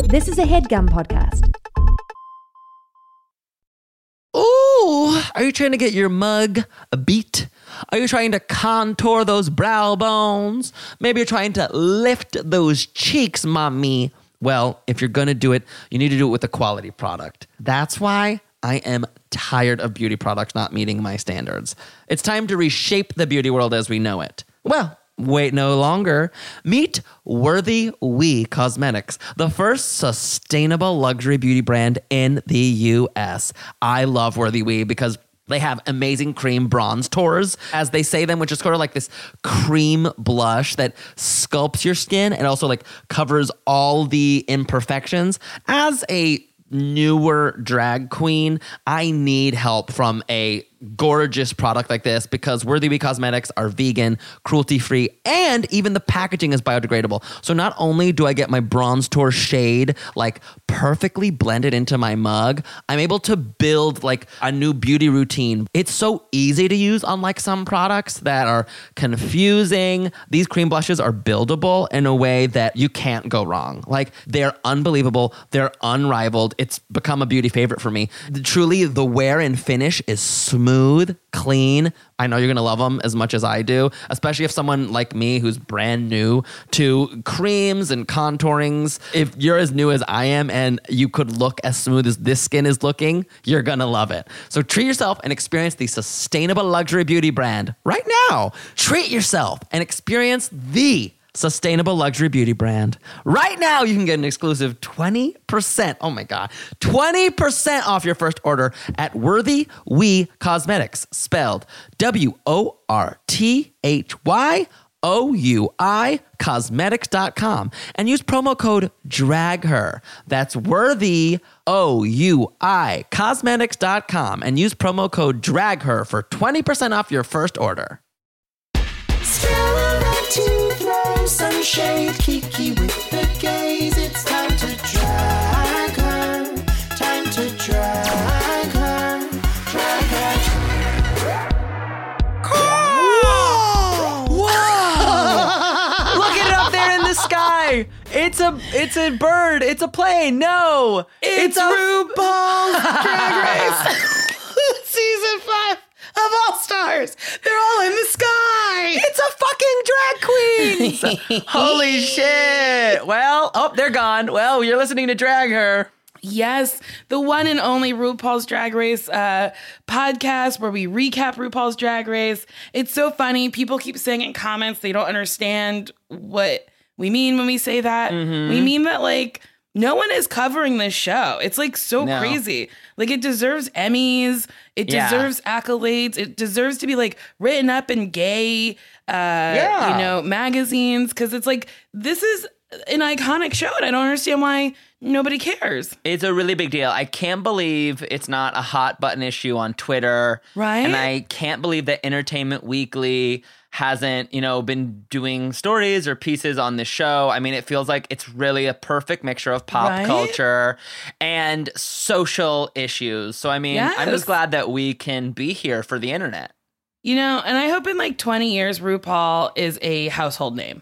This is a HeadGum podcast. Ooh, are you trying to get your mug a beat? Are you trying to contour those brow bones? Maybe you're trying to lift those cheeks, mommy. Well, if you're going to do it, you need to do it with a quality product. That's why I am tired of beauty products not meeting my standards. It's time to reshape the beauty world as we know it. Well, wait no longer. Meet Worthy We Cosmetics, the first sustainable luxury beauty brand in the U.S. I love Worthy We because they have amazing cream bronze tours, as they say them, which is sort of like this cream blush that sculpts your skin and also like covers all the imperfections. As a newer drag queen, I need help from a gorgeous product like this because Worthy We Cosmetics are vegan, cruelty-free, and even the packaging is biodegradable. So not only do I get my bronze tour shade like perfectly blended into my mug, I'm able to build like a new beauty routine. It's so easy to use, unlike some products that are confusing. These cream blushes are buildable in a way that you can't go wrong. Like, they're unbelievable. They're unrivaled. It's become a beauty favorite for me. Truly, the wear and finish is smooth, clean. I know you're going to love them as much as I do, especially if someone like me who's brand new to creams and contourings. If you're as new as I am and you could look as smooth as this skin is looking, you're going to love it. So treat yourself and experience the sustainable luxury beauty brand right now. Treat yourself and experience the sustainable luxury beauty brand. Right now, you can get an exclusive 20%, oh my God, 20% off your first order at Worthy We Cosmetics, spelled WORTHYOUI cosmetics.com, and use promo code DRAGHER. That's Worthy OUI cosmetics.com, and use promo code DRAGHER for 20% off your first order. Some shade, Kiki with the gaze. It's time to drag her. Time to drag her. Drag her. Whoa! Look at it up there in the sky. It's a bird. It's a plane. No, It's RuPaul's Drag Race. Season 5 of All Stars. They're all in the sky. It's a fucking drag queen. Holy shit. Well, they're gone. Well, you're listening to Drag Her. Yes, the one and only RuPaul's Drag Race podcast where we recap RuPaul's Drag Race. It's so funny. People keep saying in comments they don't understand what we mean when we say that. Mm-hmm. We mean that, like, no one is covering this show. It's like so crazy. Like, it deserves Emmys. It deserves accolades. It deserves to be like written up in gay, magazines. Cause it's like, this is an iconic show and I don't understand why nobody cares. It's a really big deal. I can't believe it's not a hot button issue on Twitter. Right. And I can't believe that Entertainment Weekly hasn't, been doing stories or pieces on this show. I mean, it feels like it's really a perfect mixture of pop culture and social issues. So, I mean, I'm just glad that we can be here for the internet. And I hope in like 20 years, RuPaul is a household name.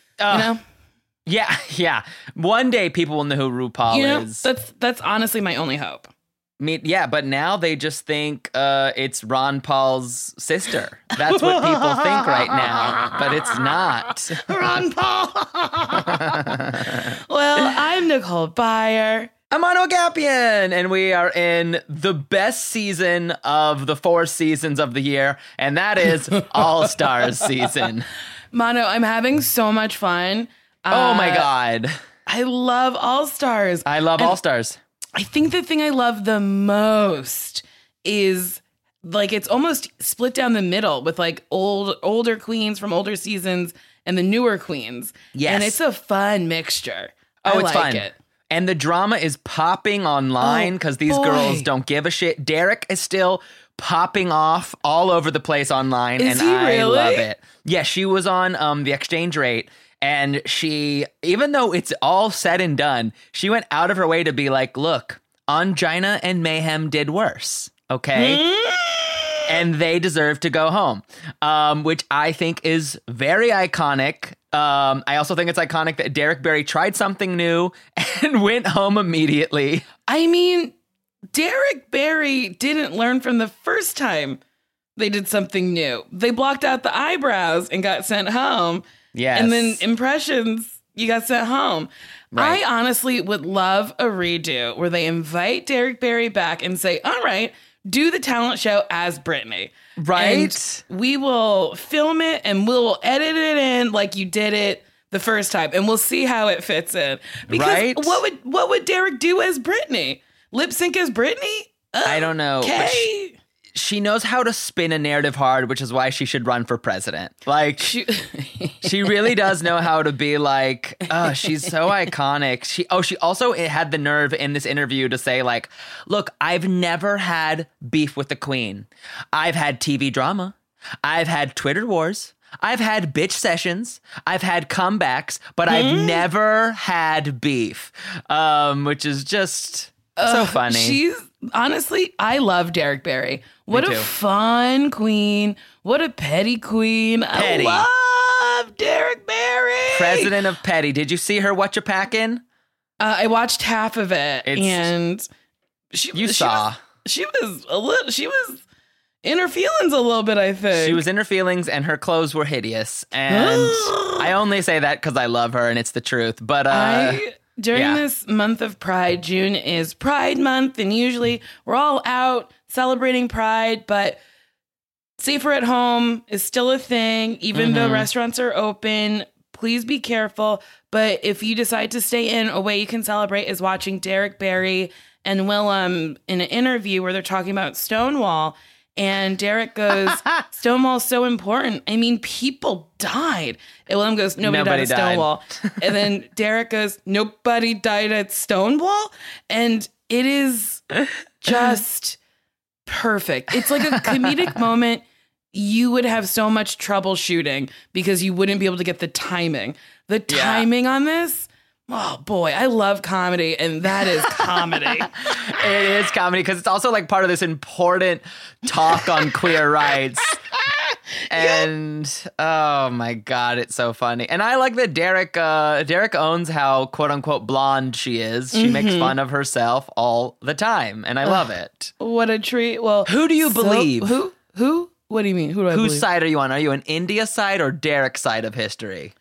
Yeah. One day people will know who RuPaul is. That's honestly my only hope. But now they just think it's Ron Paul's sister. That's what people think right now, but it's not. Ron Paul. Well, I'm Nicole Byer. I'm Mano Gapian, and we are in the best season of the 4 seasons of the year, and that is All Stars season. Mano, I'm having so much fun. Oh my God. I love All Stars. I love All Stars. I think the thing I love the most is like it's almost split down the middle with like older queens from older seasons and the newer queens. Yes. And it's a fun mixture. Oh, it's like fun. It. And the drama is popping online because these girls don't give a shit. Derek is still popping off all over the place online. Is and he I really? love it. Yeah, she was on The Exchange Rate. And she, even though it's all said and done, she went out of her way to be like, look, Ongina and Mayhem did worse, okay? And they deserve to go home, which I think is very iconic I also think it's iconic that Derek Barry tried something new and went home immediately. I mean, Derek Barry didn't learn from the first time they did something new. They blocked out the eyebrows and got sent home. Yes. And then impressions, you got sent home. Right. I honestly would love a redo where they invite Derek Barry back and say, all right, do the talent show as Britney. Right. And we will film it and we'll edit it in like you did it the first time. And we'll see how it fits in. Because Right. what would Derek do as Britney? Lip sync as Britney? I don't know. But Okay. she knows how to spin a narrative hard, which is why she should run for president. Like, She really does know how to be like, oh, she's so iconic. She also had the nerve in this interview to say like, look, I've never had beef with the queen. I've had TV drama. I've had Twitter wars. I've had bitch sessions. I've had comebacks, but I've never had beef, which is just so funny. She's honestly, I love Derek Barry. What too. a fun queen. What a petty queen. Petty. I love Derek Barry. President of Petty. Did you see her What You Packin'? I watched half of it and she saw. She was in her feelings a little bit, I think. She was in her feelings and her clothes were hideous. And I only say that because I love her and it's the truth. But During yeah. this month of Pride, June is Pride Month, and usually we're all out celebrating Pride, but safer at home is still a thing, even though restaurants are open. Please be careful. But if you decide to stay in, a way you can celebrate is watching Derek Barry and Willem in an interview where they're talking about Stonewall. And Derek goes, Stonewall's so important. I mean, people died. And Willem goes, nobody died at Stonewall. And then Derek goes, nobody died at Stonewall? And it is just perfect. It's like a comedic moment you would have so much trouble shooting because you wouldn't be able to get the timing. The timing on this, oh boy, I love comedy, and that is comedy. It is comedy because it's also like part of this important talk on queer rights. And oh my God, it's so funny. And I like that Derek owns how quote unquote blonde she is. She makes fun of herself all the time. And I love it. What a treat. Well, Who do you believe? Who? What do you mean? Who do I Whose believe? side are you on? Are you an India side or Derek side of history?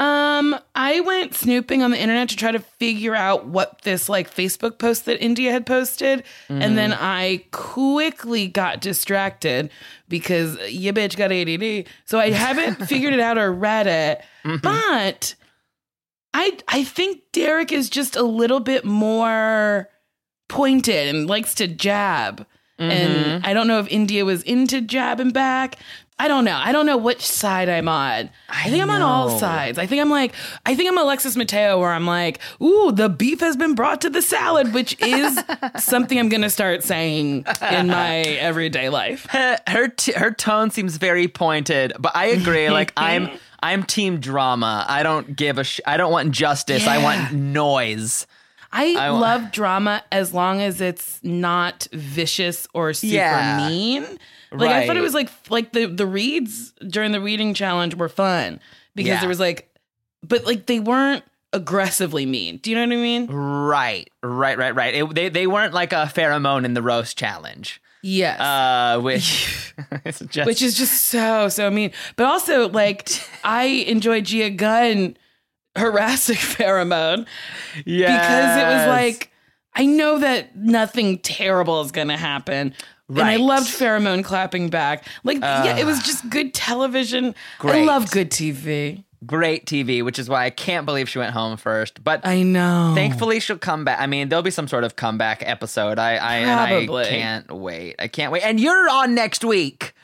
I went snooping on the internet to try to figure out what this like Facebook post that India had posted. And then I quickly got distracted because ya bitch got ADD. So I haven't figured it out or read it. But I think Derek is just a little bit more pointed and likes to jab. And I don't know if India was into jabbing back. I don't know. I don't know which side I'm on. I think I'm on all sides. I think I'm Alexis Mateo, where I'm like, ooh, the beef has been brought to the salad, which is something I'm going to start saying in my everyday life. Her tone seems very pointed, but I agree. Like I'm team drama. I don't give a I don't want justice. I want noise. I love drama as long as it's not vicious or super mean. Like I thought it was like the reads during the reading challenge were fun because there was like, but like they weren't aggressively mean. Do you know what I mean? Right. They weren't like a pheromone in the roast challenge. Yes. Which is just so mean. But also like I enjoy Gia Gunn harassing Pheromone because it was like, I know that nothing terrible is going to happen. Right. And I loved Pheromone clapping back. Like, it was just good television. Great. I love good TV. Great TV, which is why I can't believe she went home first. But I know. Thankfully, she'll come back. I mean, there'll be some sort of comeback episode. I can't wait. I can't wait. And you're on next week.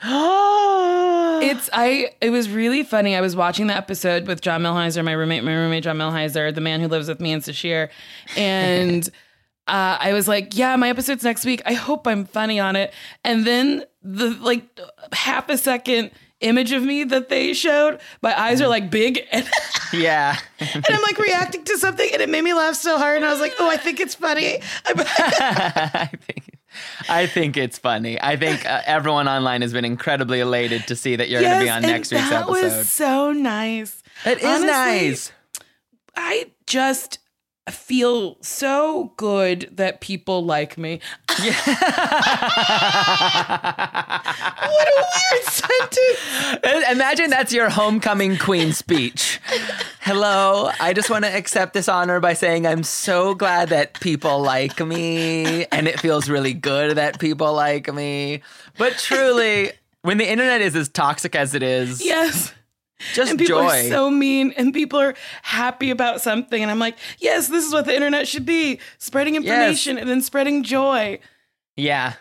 It was really funny. I was watching the episode with John Milheiser, my roommate John Milheiser, the man who lives with me in Sashir, and I was like, yeah, my episode's next week. I hope I'm funny on it. And then the like half a second image of me that they showed, my eyes are like big and yeah. And I'm like reacting to something and it made me laugh so hard and I was like, oh, I think it's funny. I think it's funny. I think everyone online has been incredibly elated to see that you're going to be on next week's episode. That was so nice. It is Honestly, nice. I just feel so good that people like me. What a weird sentence. Imagine that's your homecoming queen speech. Hello, I just want to accept this honor by saying I'm so glad that people like me, and it feels really good that people like me. But truly, when the internet is as toxic as it is, Yes. just And people joy. are so mean, and people are happy about something. And I'm like, yes, this is what the internet should be. Spreading information and then spreading joy. Yeah.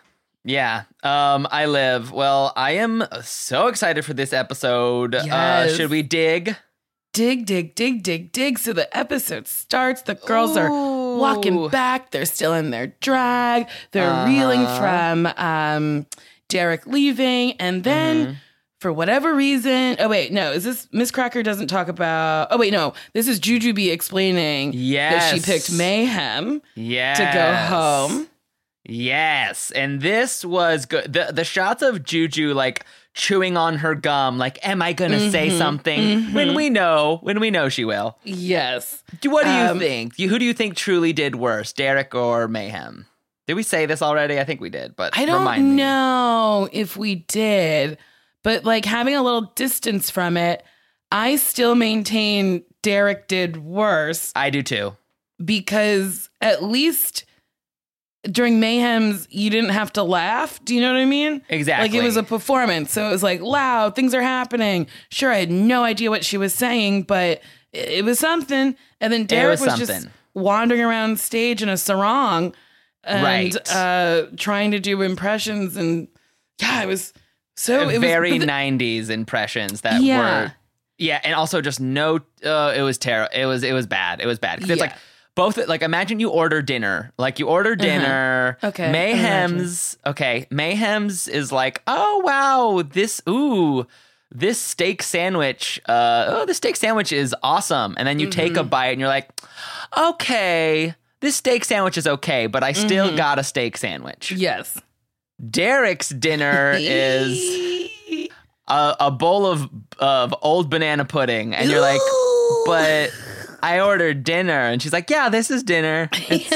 I live. Well, I am so excited for this episode. Yes. Should we dig? Dig, dig, dig, dig, dig. So the episode starts. The girls are walking back. They're still in their drag. They're reeling from Derek leaving. And then for whatever reason, oh wait, no, is this Miss Cracker doesn't talk about, oh wait, no, this is Jujubee explaining that she picked Mayhem to go home. Yes, and this was good. The shots of Juju like chewing on her gum, like, am I gonna say something? When we know she will. Yes. What do you think? Who do you think truly did worse, Derek or Mayhem? Did we say this already? I think we did, but I remind don't me. know if we did, but like having a little distance from it, I still maintain Derek did worse I do too. because at least during Mayhem's, you didn't have to laugh. Do you know what I mean? Exactly. Like it was a performance. So it was like loud, things are happening. Sure, I had no idea what she was saying, but it was something. And then Derek was just something. wandering around stage in a sarong and Right. trying to do impressions. And yeah, it was so it very was 90s impressions that Yeah. were and also just no it was terrible. It was bad. It was bad. 'Cause it's like both, like, imagine you order dinner. Like, you order dinner. Okay, Mayhem's is like, oh, wow, this steak sandwich. This steak sandwich is awesome. And then you take a bite and you're like, okay, this steak sandwich is okay, but I still got a steak sandwich. yes. Derek's dinner is a bowl of old banana pudding. And you're like, but I ordered dinner. And she's like, yeah, this is dinner. It's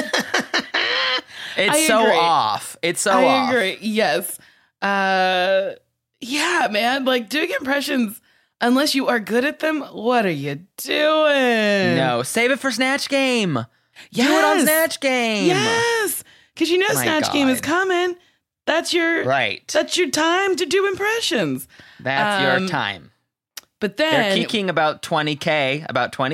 so agree. off. It's so I off. agree. Yes. Yeah, man. Like doing impressions, unless you are good at them, what are you doing? No, save it for Snatch Game. Yes. Do it on Snatch Game. Yes. Because you know My Snatch Game is God. coming. That's your That's your time to do impressions. That's your time. But They're then kicking about 20K.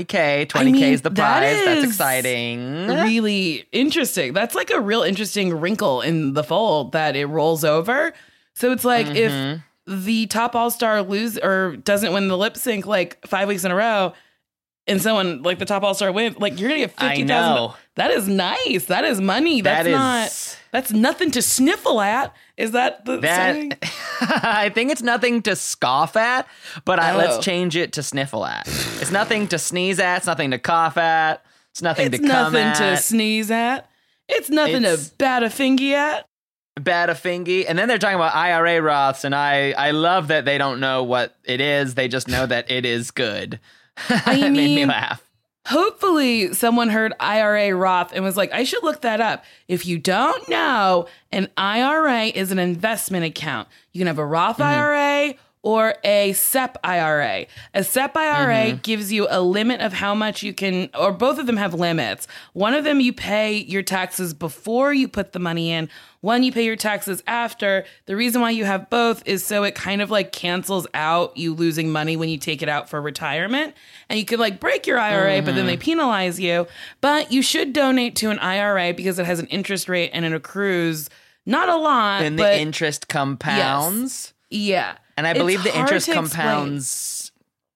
20K is the prize. That's is exciting. really interesting. That's like a real interesting wrinkle in the fold that it rolls over. So it's like if the top all-star doesn't win the lip sync like 5 weeks in a row, and someone like the top all-star wins, like you're gonna get I $50,000. know. That is nice. That is money. That's nothing to sniffle at. Is that the saying? I think it's nothing to scoff at, but let's change it to sniffle at. It's nothing to sneeze at. It's nothing to cough at. It's nothing to come nothing at. to sneeze at. It's nothing to bat a fingy at. Bat a fingy. And then they're talking about IRA Roths, and I love that they don't know what it is. They just know that it is good. It made me laugh. Hopefully someone heard IRA Roth and was like, I should look that up. If you don't know, an IRA is an investment account. You can have a Roth IRA or a SEP IRA. A SEP IRA gives you a limit of how much you can, or both of them have limits. One of them, you pay your taxes before you put the money in. One, you pay your taxes after. The reason why you have both is so it kind of like cancels out you losing money when you take it out for retirement. And you could like break your IRA, but then they penalize you. But you should donate to an IRA because it has an interest rate and it accrues not a lot. And but the interest compounds. yeah. And I It's believe the hard interest to explain. compounds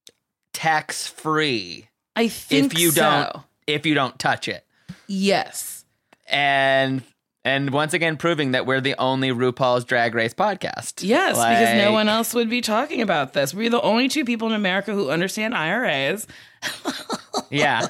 tax free I think if you don't touch it. Yes. And once again proving that we're the only RuPaul's Drag Race podcast. Yes, because no one else would be talking about this. We're the only two people in America who understand IRAs. Yeah.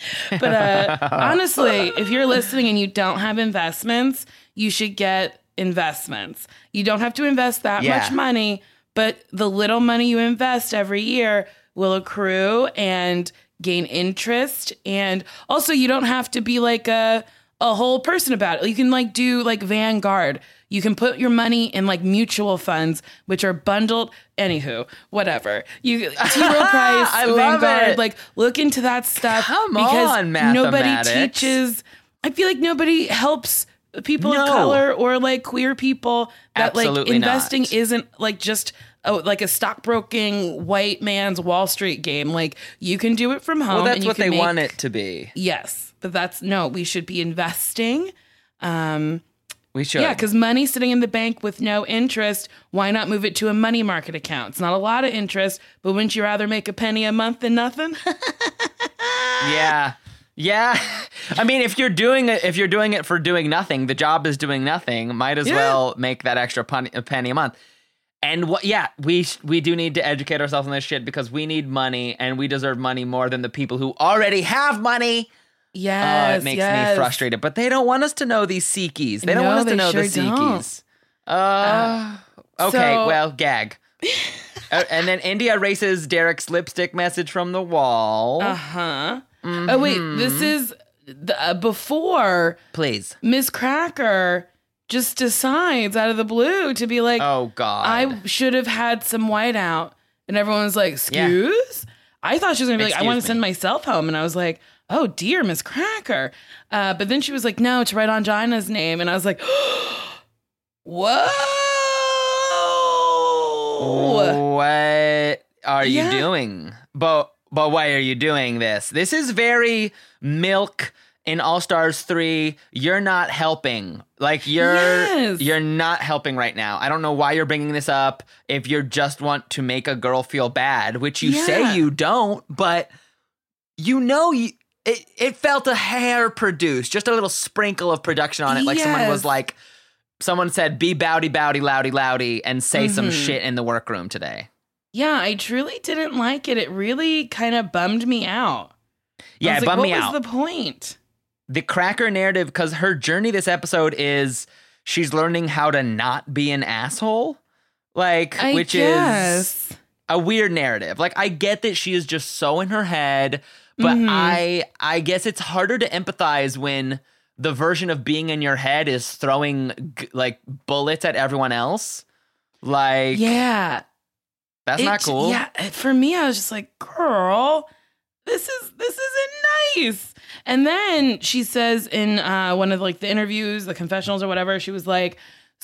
But honestly, if you're listening and you don't have investments, you should get investments. You don't have to invest that much money, but the little money you invest every year will accrue and gain interest. And also you don't have to be like a whole person about it. You can like do like Vanguard. You can put your money in like mutual funds, which are bundled. Anywho, whatever. T. Rowe Price, I love Vanguard, it. like look into that stuff. Come because on, nobody mathematics. teaches. I feel like nobody helps people No. of color or like queer people that Absolutely like investing not. isn't like just like a stockbroking white man's Wall Street game. Like you can do it from home. Well, that's and you what can they want make- it to be. Yes, but we should be investing. We should. Yeah, because money sitting in the bank with no interest, why not move it to a money market account? It's not a lot of interest, but wouldn't you rather make a penny a month than nothing? Yeah. Yeah. I mean, if you're doing it for doing nothing, the job is doing nothing, might as well make that extra penny a month. And we do need to educate ourselves on this shit because we need money and we deserve money more than the people who already have money. Yes, It makes me frustrated, but they don't want us to know these Seekies. They don't No, want us to they know the sure don't. Seekies. Okay, so- well, gag. And then India erases Derek's lipstick message from the wall. Uh-huh. Oh, wait, this is before Please. Miss Cracker just decides out of the blue to be like, Oh, God. I should have had some whiteout. And everyone's like, excuse? I thought she was going to be like, I Excuse want me. to send myself home. And I was like, oh, dear, Miss Cracker. But then she was like, no, to write on Gina's name. And I was like, whoa. What are you Yeah. doing? But why are you doing this? This is very Milk in All Stars 3. You're not helping. Like Yes. you're not helping right now. I don't know why you're bringing this up if you just want to make a girl feel bad, which you Yeah. say you don't, but it felt a hair produced, just a little sprinkle of production on it. Like someone was Yes. like, someone said, be bowdy, bowdy, loudy, loudy, and say some Mm-hmm. shit in the workroom today. Yeah, I truly didn't like it. It really kind of bummed me out. Yeah, I was it like, bummed me what out. was the point? The Cracker narrative, because her journey this episode is she's learning how to not be an asshole. Like, I which guess. is a weird narrative. Like, I get that she is just so in her head, but Mm-hmm. I guess it's harder to empathize when the version of being in your head is throwing like bullets at everyone else. Like, Yeah. that's not cool. Yeah, for me, I was just like, girl, this isn't nice. And then she says in one of like the interviews, the confessionals or whatever, she was like,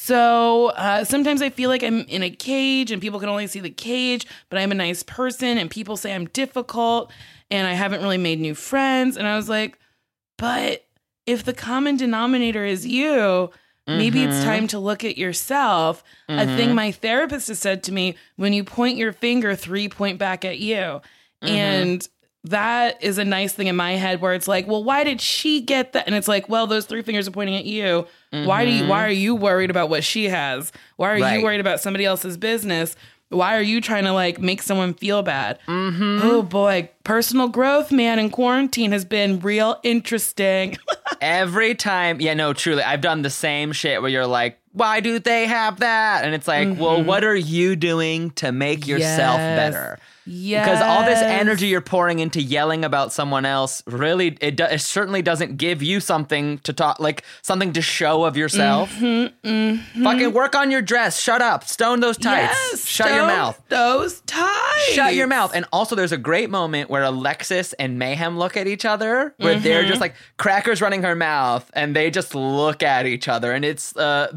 so sometimes I feel like I'm in a cage and people can only see the cage, but I'm a nice person and people say I'm difficult and I haven't really made new friends. And I was like, but if the common denominator is you, maybe it's time to look at yourself. A thing my therapist has said to me, when you point your finger, 3 point back at you. And that is a nice thing in my head where it's like, well, why did she get that? And it's like, well, those 3 fingers are pointing at you. Why are you worried about what she has? Why are Right. you worried about somebody else's business? Why are you trying to like make someone feel bad? Oh boy, personal growth, man, in quarantine has been real interesting. Every time, yeah, no, truly, I've done the same shit where you're like, why do they have that? And it's like, well, what are you doing to make yourself Yes. better? Yeah, Because all this energy you're pouring into yelling about someone else, really, it certainly doesn't give you something to talk, like something to show of yourself. Fucking work on your dress. Shut up. Stone those tights. Yes, Shut your stone mouth. Those tights. Shut your mouth. And also, there's a great moment where Alexis and Mayhem look at each other, where they're just like, Cracker's running her mouth, and they just look at each other. And it's the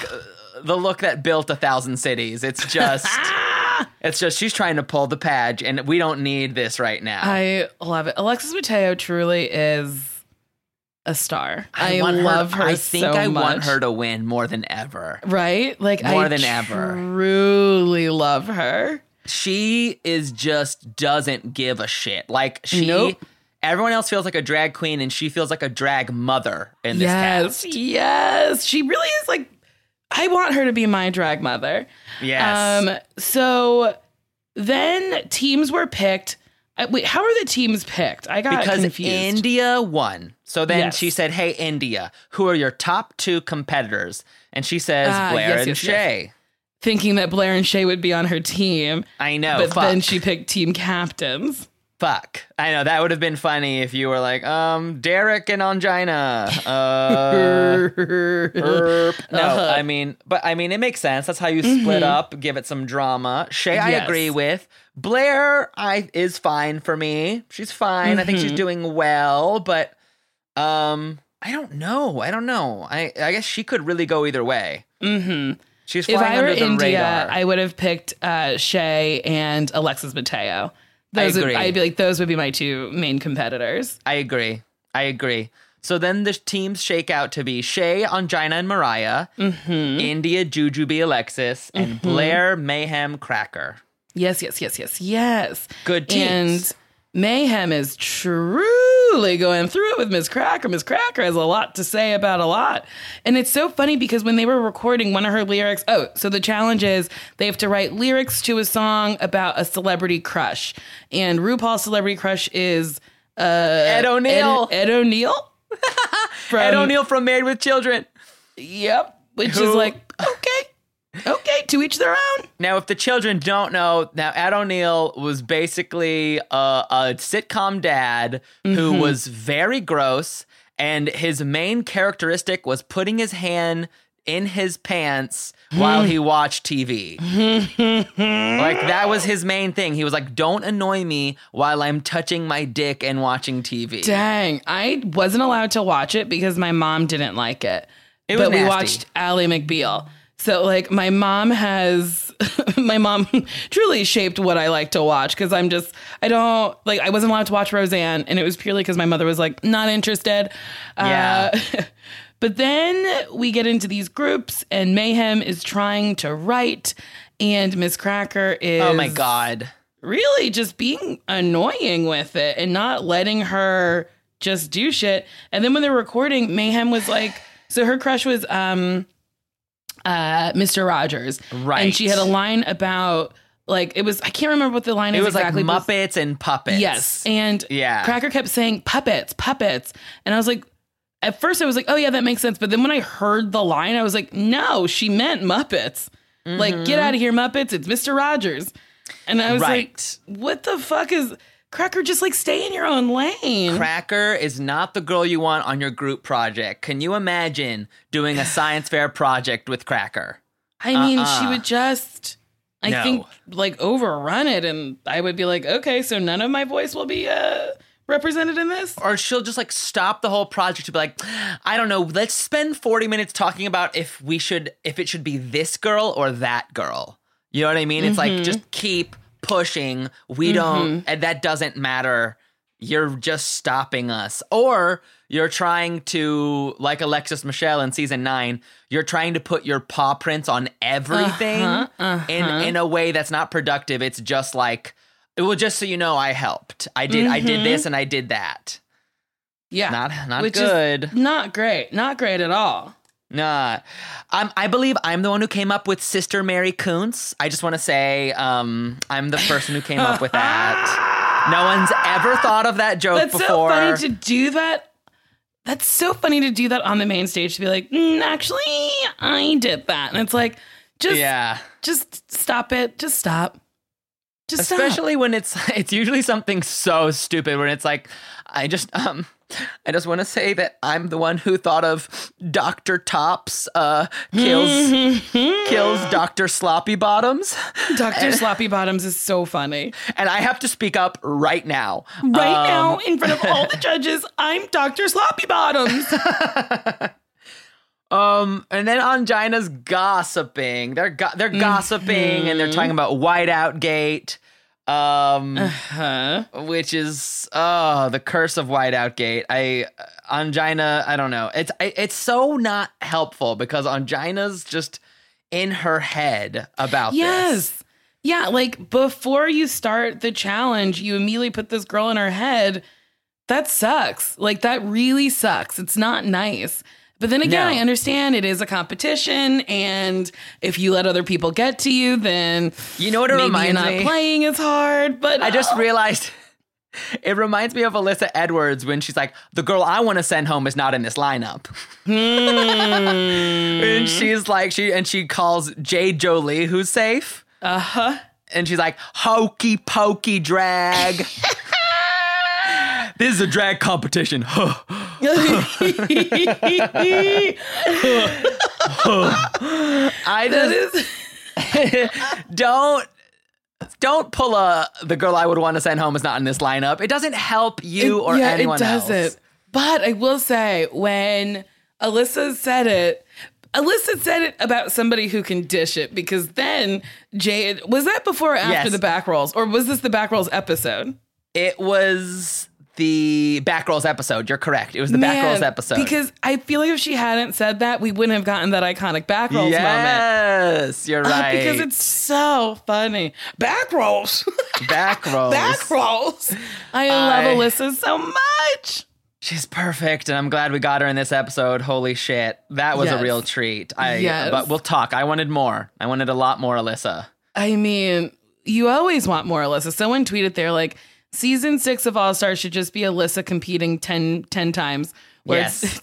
look that built 1,000 cities. It's just, she's trying to pull the Padge, and we don't need this right now. I love it. Alexis Mateo truly is a star. I want love her I think so I much. want her to win more than ever. Right? Like More I than ever. truly love her. She just doesn't give a shit. Like Nope. everyone else feels like a drag queen, and she feels like a drag mother in this Yes. cast. Yes. She really is like, I want her to be my drag mother. Yes. So then teams were picked. Wait, how are the teams picked? I got Because confused. India won. So then Yes. she said, hey, India, who are your top 2 competitors? And she says, Blair yes, and yes, yes. Shay. thinking that Blair and Shay would be on her team. I know. But fuck. then she picked team captains. Fuck. I know. That would have been funny if you were like, Derek and Angina. No, I mean, it makes sense. That's how you split up, give it some drama. Shay, I Yes. agree with. Blair, is fine for me. She's fine. I think she's doing well, but, I don't know. I guess she could really go either way. Mm-hmm. She's If flying I were under the India, radar. I would have picked Shay and Alexis Mateo. agree. I'd be like, those would be my two main competitors. I agree. So then the teams shake out to be Shay, Angina, and Mariah, India, Jujubee, Alexis, and Blair, Mayhem, Cracker. Yes. Good teams. And Mayhem is truly going through it with Miss Cracker. Miss Cracker has a lot to say about a lot. And it's so funny because when they were recording one of her lyrics, so the challenge is they have to write lyrics to a song about a celebrity crush. And RuPaul's celebrity crush is Ed O'Neill. Ed O'Neill? Ed O'Neill from Married with Children. Yep. Which Who- is like, okay, to each their own. Now, if the children don't know, Ed O'Neill was basically a sitcom dad who was very gross, and his main characteristic was putting his hand in his pants while he watched TV. Like, that was his main thing. He was like, don't annoy me while I'm touching my dick and watching TV. Dang, I wasn't allowed to watch it because my mom didn't like it. It was but we nasty. watched Ally McBeal. So, like, my mom truly shaped what I like to watch because I wasn't allowed to watch Roseanne, and it was purely because my mother was like, not interested. Yeah. But then we get into these groups, and Mayhem is trying to write, and Miss Cracker is Oh my God. really just being annoying with it and not letting her just do shit. And then when they're recording, Mayhem was like, so her crush was Mr. Rogers. Right. And she had a line about like, it was, I can't remember what the line is It was exactly. like Muppets and puppets. Yes. And Yeah. Cracker kept saying puppets. And I was like, at first I was like, oh yeah, that makes sense. But then when I heard the line, I was like, no, she meant Muppets. Like, get out of here, Muppets. It's Mr. Rogers. And I was Right. like, what the fuck is Cracker? Just like stay in your own lane. Cracker is not the girl you want on your group project. Can you imagine doing a science fair project with Cracker? I mean, she would just, I No. think, like overrun it. And I would be like, okay, so none of my voice will be represented in this? Or she'll just like stop the whole project to be like, I don't know, let's spend 40 minutes talking about if it should be this girl or that girl. You know what I mean? It's like, just keep pushing. We don't, and that doesn't matter. You're just stopping us. Or you're trying to, like Alexis Michelle in season 9, you're trying to put your paw prints on everything in a way that's not productive. It's just like, well, just so you know, I helped. I did this and I did that. Yeah. Not Which good. Is not great. Not great at all. Nah. I believe I'm the one who came up with Sister Mary Kuntz. I just want to say I'm the person who came up with that. No one's ever thought of that joke That's before. so funny to do that. That's so funny to do that on the main stage, to be like, actually, I did that. And it's like, just stop it. Just stop. Just stop. Especially when it's usually something so stupid when it's like, I just want to say that I'm the one who thought of Dr. Tops kills Dr. Sloppy Bottoms. Dr. Sloppy Bottoms is so funny. And I have to speak up right now. Right now, in front of all the judges, I'm Dr. Sloppy Bottoms. And then Angina's gossiping. They're gossiping and they're talking about Whiteout Gate. Which is the curse of Whiteout Gate. Angina, I don't know. It's so not helpful because Angina's just in her head about this. Yeah, like before you start the challenge, you immediately put this girl in her head. That sucks. Like that really sucks. It's not nice. But then again, No. I understand it is a competition, and if you let other people get to you, then You know what it maybe reminds you're not me? playing as hard. But I just realized It reminds me of Alyssa Edwards when she's like, the girl I want to send home is not in this lineup. And she's like, she calls Jade Jolie, who's safe. Uh-huh. And she's like, hokey pokey drag. This is a drag competition. Don't pull the girl I would want to send home is not in this lineup. It doesn't help you or anyone else. It doesn't. But I will say, when Alyssa said it about somebody who can dish it, because then Jade, was that before or after the back rolls, or was this the back rolls episode? It was the back rolls episode. You're correct. It was the back rolls episode. Because I feel like if she hadn't said that, we wouldn't have gotten that iconic back rolls moment. Yes, you're right. Because it's so funny. Back rolls. Back rolls. Back rolls. I love Alyssa so much. She's perfect, and I'm glad we got her in this episode. Holy shit. That was a real treat. But we'll talk. I wanted more. I wanted a lot more Alyssa. I mean, you always want more Alyssa. Someone tweeted there, like, season 6 of All Stars should just be Alyssa competing 10 times. Yes.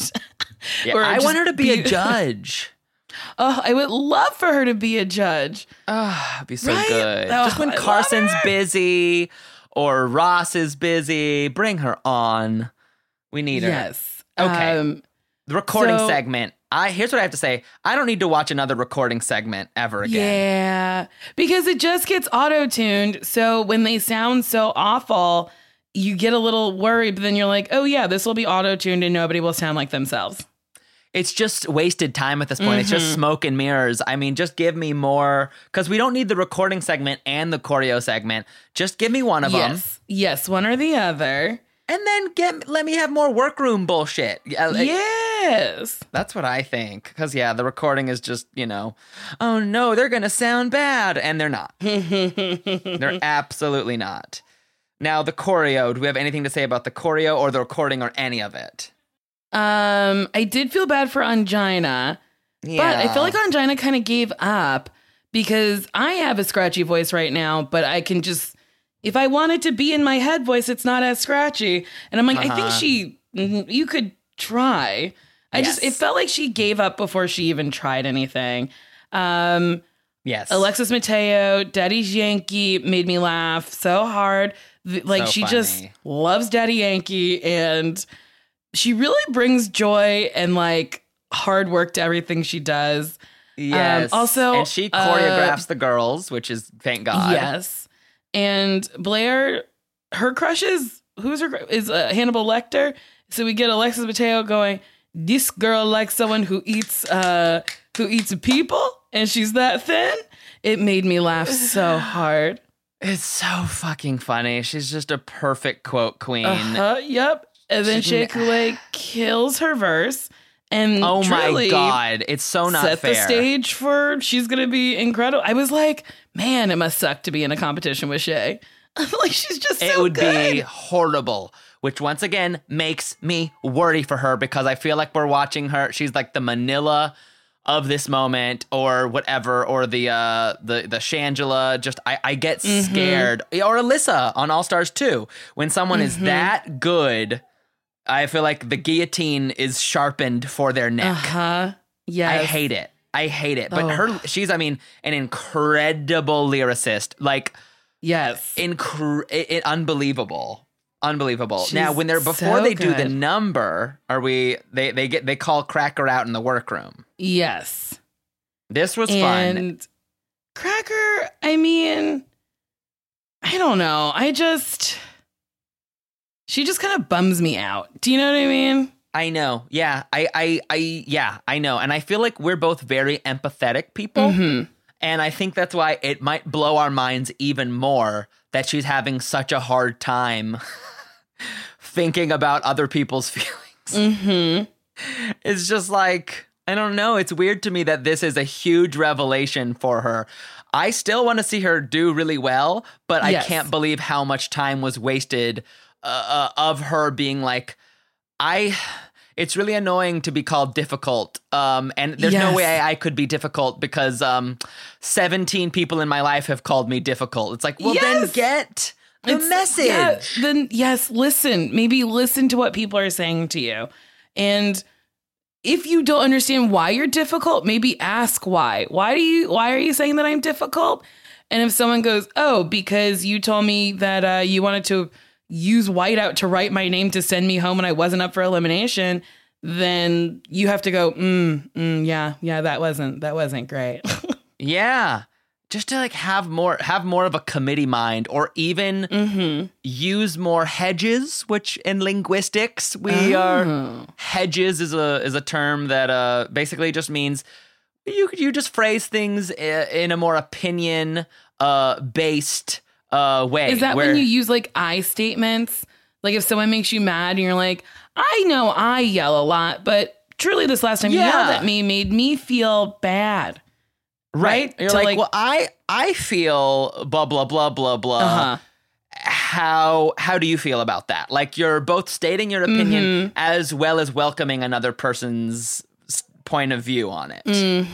I want her to be a judge. Oh, I would love for her to be a judge. Oh, it'd be so good. Just when Carson's busy or Ross is busy, bring her on. We need her. Yes. Okay. The recording segment. Here's what I have to say. I don't need to watch another recording segment ever again. Yeah, because it just gets auto-tuned. So when they sound so awful, you get a little worried, but then you're like, oh yeah, this will be auto-tuned and nobody will sound like themselves. It's just wasted time at this point. It's just smoke and mirrors. I mean, just give me more, because we don't need the recording segment and the choreo segment. Just give me one of them. Yes, one or the other. And then let me have more workroom bullshit. Yes. That's what I think. Because, the recording is just, oh no, they're going to sound bad. And they're not. They're absolutely not. Now, the choreo. Do we have anything to say about the choreo or the recording or any of it? I did feel bad for Angina. But I feel like Angina kind of gave up, because I have a scratchy voice right now, but I can just... If I want it to be in my head voice, it's not as scratchy. And I'm like, I think you could try. It felt like she gave up before she even tried anything. Yes. Alexis Mateo, Daddy's Yankee made me laugh so hard. She just loves Daddy Yankee, and she really brings joy and hard work to everything she does. Yes. And she choreographs the girls, which is, thank God. Yes. And Blair, her crush is Hannibal Lecter. So we get Alexis Mateo going, this girl likes someone who eats people, and she's that thin. It made me laugh so hard. It's so fucking funny. She's just a perfect quote queen. Yep. And then Shea Coulee kills her verse. And oh my God, it's so not set fair. The stage for she's going to be incredible. I was like, man, it must suck to be in a competition with Shea. She's just so good. It would be horrible, which once again makes me worry for her, because I feel like we're watching her. She's like the Manila of this moment, or whatever, or the Shangela. Just I get scared. Or Alyssa on All Stars 2. When someone is that good, I feel like the guillotine is sharpened for their neck. Yes. I hate it. But she's, an incredible lyricist. Yes. Unbelievable. She's now, when before they do the number, they call Cracker out in the workroom. Yes. This was fun. And Cracker, I don't know. She just kind of bums me out. Do you know what I mean? I know. Yeah. I know. And I feel like we're both very empathetic people. And I think that's why it might blow our minds even more that she's having such a hard time thinking about other people's feelings. It's just I don't know. It's weird to me that this is a huge revelation for her. I still want to see her do really well, but I can't believe how much time was wasted of her being it's really annoying to be called difficult. And there's no way I could be difficult, because 17 people in my life have called me difficult. It's then get the message. Yeah, then yes, listen. Maybe listen to what people are saying to you. And if you don't understand why you're difficult, maybe ask why. Why are you saying that I'm difficult? And if someone goes, oh, because you told me that you wanted to use whiteout to write my name to send me home when I wasn't up for elimination, then you have to go, yeah, that wasn't great. Yeah. Just to like have more of a committee mind, or even use more hedges, which in linguistics hedges is a term that basically just means you just phrase things in a more opinion based way. Is that when you use like I statements? Like if someone makes you mad and you're like, I know I yell a lot, but truly this last time you yelled at me made me feel bad. Right? You're like, well, I feel blah, blah, blah, blah, blah. How do you feel about that? Like you're both stating your opinion as well as welcoming another person's point of view on it.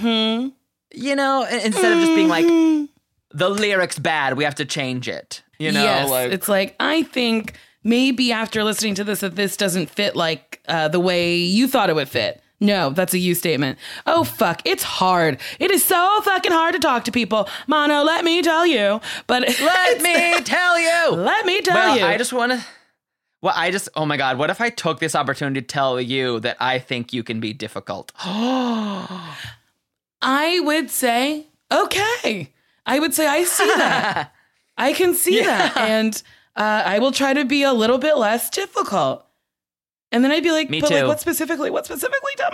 You know, instead of just being like, the lyric's bad, we have to change it. You know, yes, it's like, I think maybe after listening to this, that this doesn't fit like the way you thought it would fit. No, that's a you statement. Oh, fuck. It's hard. It is so fucking hard to talk to people. Mono, let me tell you. But let me tell you. Let me tell you. I just want to. Oh my God, what if I took this opportunity to tell you that I think you can be difficult? I would say, okay. I would say, I see that. I can see that. And I will try to be a little bit less difficult. And then I'd be like, me but too. like, what specifically? Tell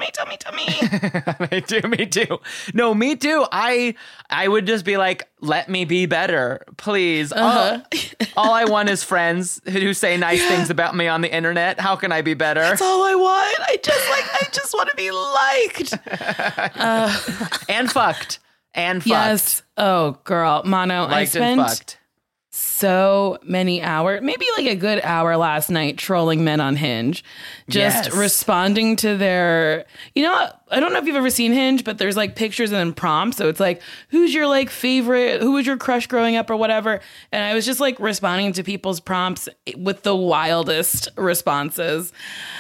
me. Me too. No, me too. I would just be like, let me be better, please. All I want is friends who say nice things about me on the internet. How can I be better? That's all I want. I just want to be liked. And fucked. Yes. Oh, girl. Mono, Liked I spent and fucked. so many hours, maybe like a good hour last night trolling men on Hinge, just responding to their, you know, I don't know if you've ever seen Hinge, but there's like pictures and then prompts. So it's like, who's your like favorite, who was your crush growing up or whatever. And I was just like responding to people's prompts with the wildest responses.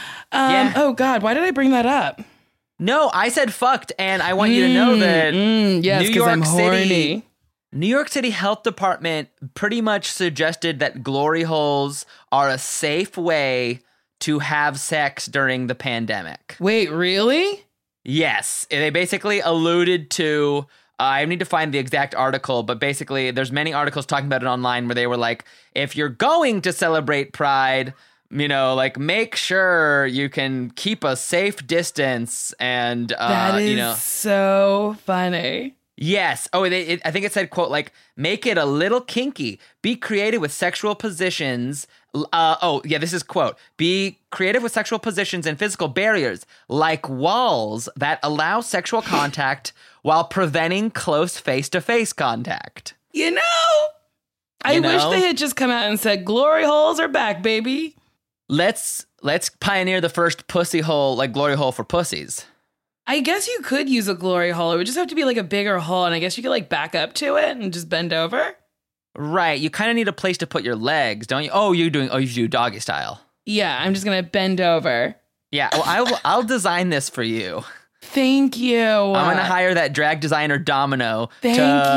Oh God, why did I bring that up? No, I said fucked. And I want you to know that yes, New York I'm horny. New York City Health Department pretty much suggested that glory holes are a safe way to have sex during the pandemic. Wait, really? Yes. They basically alluded to, I need to find the exact article, but basically there's many articles talking about it online where they were like, if you're going to celebrate Pride, you know, like make sure you can keep a safe distance and, that is you know. So funny. Yes. Oh, I think it said, quote, like, make it a little kinky. Be creative with sexual positions. This is quote. Be creative with sexual positions and physical barriers like walls that allow sexual contact while preventing close face-to-face contact. You know, I wish they had just come out and said, glory holes are back, baby. Let's pioneer the first pussy hole, like glory hole for pussies. I guess you could use a glory hole. It would just have to be like a bigger hole. And I guess you could like back up to it and just bend over. Right. You kind of need a place to put your legs, don't you? You do doggy style. Yeah. I'm just going to bend over. Yeah. Well, I'll design this for you. Thank you. I'm going to hire that drag designer Domino to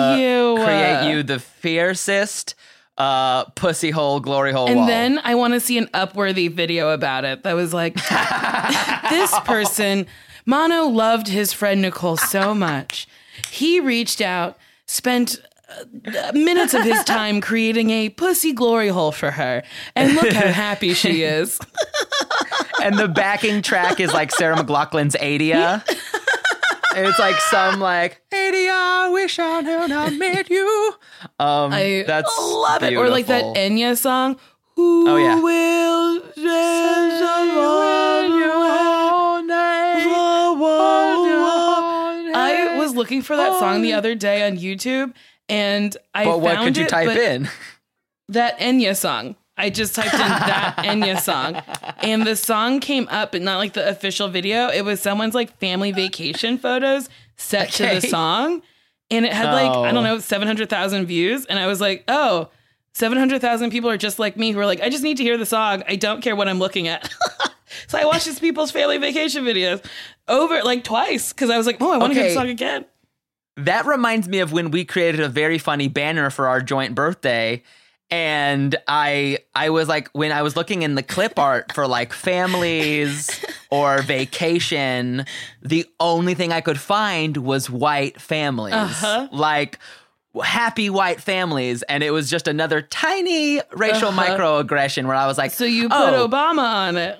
create you the fiercest pussy hole, glory hole and wall. Then I want to see an Upworthy video about it. That was like, this person... Mono loved his friend Nicole so much. He reached out, spent minutes of his time creating a pussy glory hole for her. And look how happy she is. And the backing track is like Sarah McLachlan's Adia. And it's like some like, Adia, wish I knew I made you. I that's love beautiful. it. Or like that Enya song. Who will say someone your name? I was looking for that song the other day on YouTube, and I found it. What could you type in? That Enya song. I just typed in that Enya song, and the song came up, but not like the official video. It was someone's like family vacation photos set to the song, and it had like, I don't know, 700,000 views, and I was like, oh, 700,000 people are just like me who are like, I just need to hear the song. I don't care what I'm looking at. So I watched these people's family vacation videos over like twice because I was like, oh, I want to hear the song again. That reminds me of when we created a very funny banner for our joint birthday. And I was like, when I was looking in the clip art for like families or vacation, the only thing I could find was white families. Like happy white families. And it was just another tiny racial microaggression where I was like, so you put Obama on it.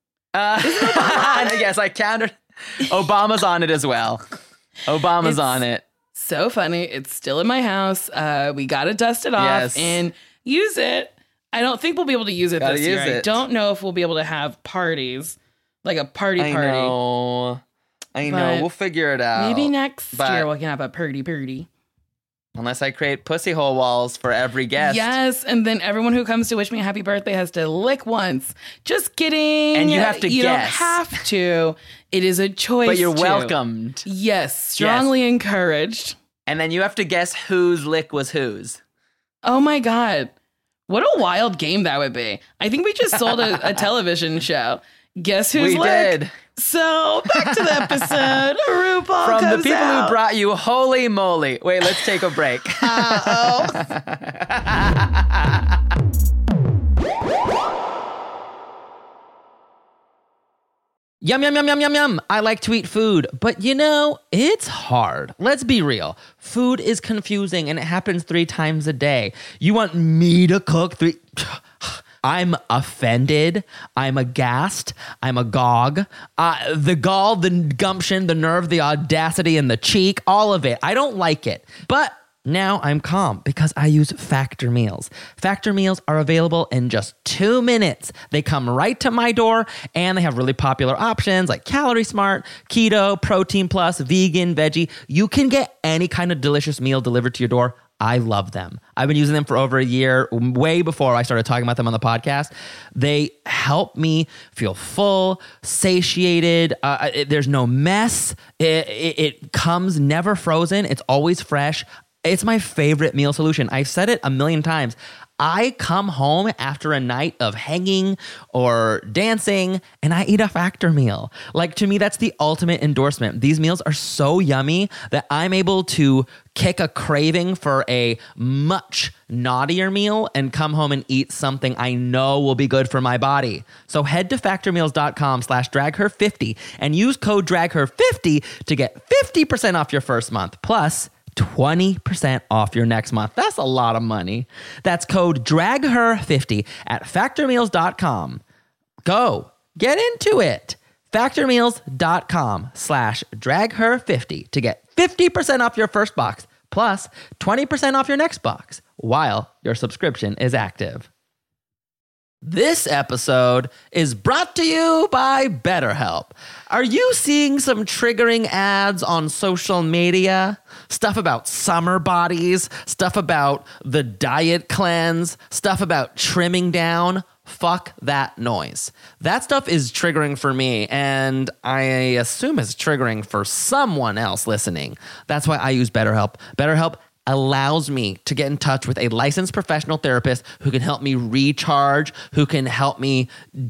Yes, I counted. Obama's on it as well. Obama's on it. So funny. It's still in my house. We got to dust it off and use it. I don't think we'll be able to use it this year. I don't know if we'll be able to have parties, like a party. I know. We'll figure it out. Maybe next year we can have a party. Unless I create pussy hole walls for every guest. Yes, and then everyone who comes to wish me a happy birthday has to lick once. Just kidding. And you have to You guess. don't have to. It is a choice. But you're welcomed. Yes, strongly encouraged. And then you have to guess whose lick was whose. Oh my God. What a wild game that would be. I think we just sold a television show. Guess who's we lick? did. So back to the episode. RuPaul From comes the people out. who brought you Holy Moly. Wait, let's take a break. Yum, yum, yum, yum, yum, yum. I like to eat food, but you know, it's hard. Let's be real. Food is confusing and it happens 3 times a day. You want me to cook 3... I'm offended. I'm aghast. I'm agog. The gall, the gumption, the nerve, the audacity, and the cheek, all of it. I don't like it. But now I'm calm because I use Factor meals. Factor meals are available in just 2 minutes. They come right to my door and they have really popular options like Calorie Smart, Keto, Protein Plus, Vegan, Veggie. You can get any kind of delicious meal delivered to your door. I love them. I've been using them for over a year, way before I started talking about them on the podcast. They help me feel full, satiated. There's no mess. It comes never frozen. It's always fresh. It's my favorite meal solution. I've said it a million times. I come home after a night of hanging or dancing and I eat a Factor meal. Like, to me, that's the ultimate endorsement. These meals are so yummy that I'm able to kick a craving for a much naughtier meal and come home and eat something I know will be good for my body. So head to factormeals.com/dragher50 and use code dragher50 to get 50% off your first month. Plus 20% off your next month. That's a lot of money. That's code DRAGHER50 at factormeals.com. Go. Get into it. Factormeals.com/dragher50 to get 50% off your first box plus 20% off your next box while your subscription is active. This episode is brought to you by BetterHelp. Are you seeing some triggering ads on social media? Stuff about summer bodies, stuff about the diet cleanse, stuff about trimming down. Fuck that noise. That stuff is triggering for me, and I assume it's triggering for someone else listening. That's why I use BetterHelp. BetterHelp allows me to get in touch with a licensed professional therapist who can help me recharge, who can help me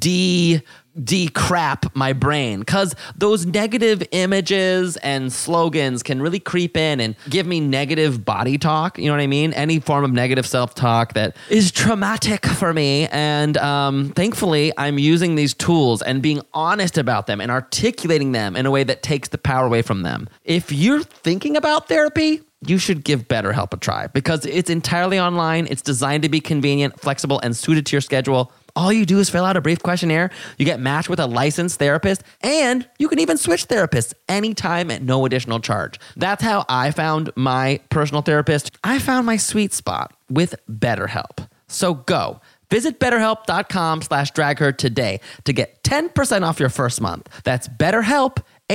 decrap my brain, because those negative images and slogans can really creep in and give me negative body talk. You know what I mean? Any form of negative self-talk that is traumatic for me. And thankfully, I'm using these tools and being honest about them and articulating them in a way that takes the power away from them. If you're thinking about therapy, you should give BetterHelp a try because it's entirely online. It's designed to be convenient, flexible, and suited to your schedule. All you do is fill out a brief questionnaire. You get matched with a licensed therapist, and you can even switch therapists anytime at no additional charge. That's how I found my personal therapist. I found my sweet spot with BetterHelp. So go. Visit BetterHelp.com/dragher today to get 10% off your first month. That's BetterHelp,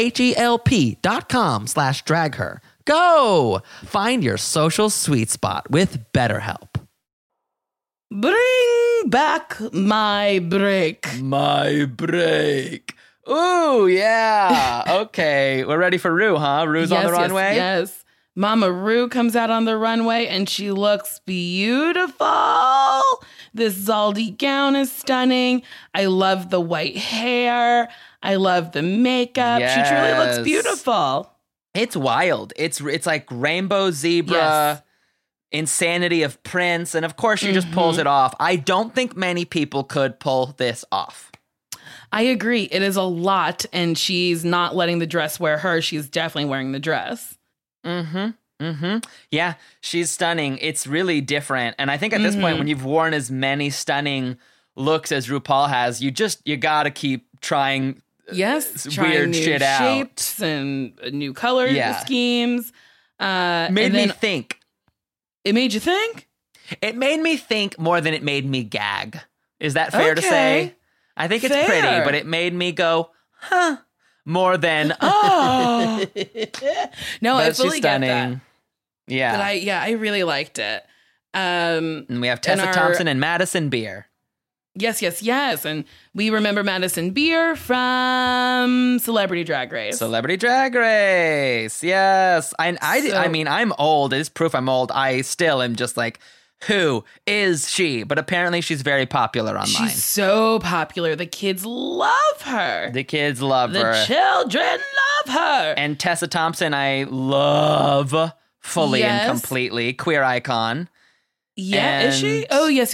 HELP.com/dragher. Go! Find your social sweet spot with BetterHelp. Bring back my break. My break. Ooh, yeah. Okay. We're ready for Rue, huh? Rue's on the runway? Yes. Mama Ru comes out on the runway and she looks beautiful. This Zaldi gown is stunning. I love the white hair. I love the makeup. She truly looks beautiful. It's wild. It's like rainbow zebra, insanity of Prince. And of course, she just pulls it off. I don't think many people could pull this off. I agree. It is a lot. And she's not letting the dress wear her. She's definitely wearing the dress. Yeah, she's stunning. It's really different. And I think at this point, when you've worn as many stunning looks as RuPaul has, you gotta keep trying trying new shit out. Shapes and new color schemes. Made me think. It made you think? It made me think more than it made me gag. Is that fair to say? I think it's pretty, but it made me go, huh, more than, oh. No, I but fully she's get stunning. that. Yeah. But I really liked it. And we have Tessa Thompson and Madison Beer. Yes. And we remember Madison Beer from Celebrity Drag Race. Celebrity Drag Race. Yes. I mean, I'm old. It's proof I'm old. I still am just like, who is she? But apparently she's very popular online. She's so popular. The kids love her. The kids love her. The children love her. And Tessa Thompson, I love fully and completely. Queer icon. Yeah, is she? Oh, yes.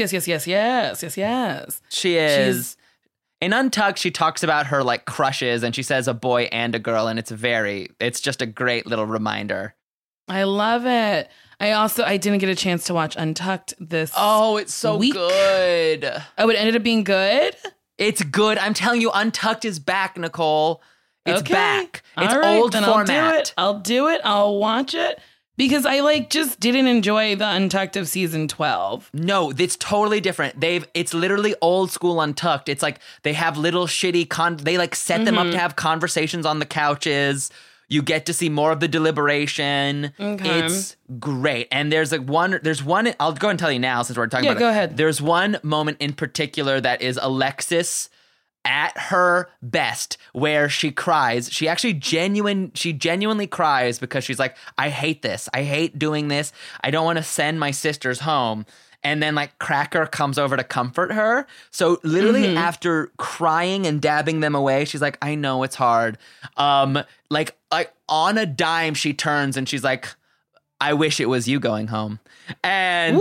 She is. In Untucked, she talks about her like crushes, and she says a boy and a girl, and it's just a great little reminder. I love it. I didn't get a chance to watch Untucked this Oh, it's so week. good. Oh, it ended up being good? It's good. I'm telling you, Untucked is back, Nicole. It's back. It's all right, old then format. I'll do it. I'll watch it. Because I just didn't enjoy the Untucked of season 12. No, it's totally different. It's literally old school Untucked. It's like they have little shitty they like set them up to have conversations on the couches. You get to see more of the deliberation. Okay. It's great. And there's one, I'll go and tell you now since we're talking about it. Yeah, go ahead. There's one moment in particular that is Alexis at her best where she cries. She genuinely cries because she's like, I hate this. I hate doing this. I don't want to send my sisters home. And then like Cracker comes over to comfort her. So literally after crying and dabbing them away, she's like, I know it's hard. Like on a dime, she turns and she's like, I wish it was you going home. And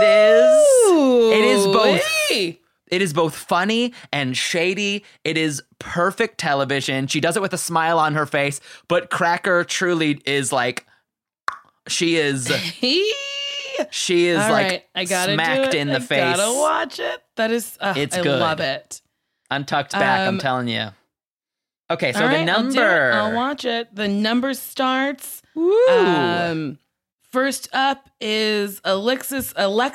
it is both funny and shady. It is perfect television. She does it with a smile on her face, but Cracker truly is like, she is All like right, I gotta smacked do it. in the face. I gotta watch it. That is, It's I good. love it. Untucked back, I'm telling you. Okay, so All the right, number. I'll watch it. The number starts. Woo. First up is Alexis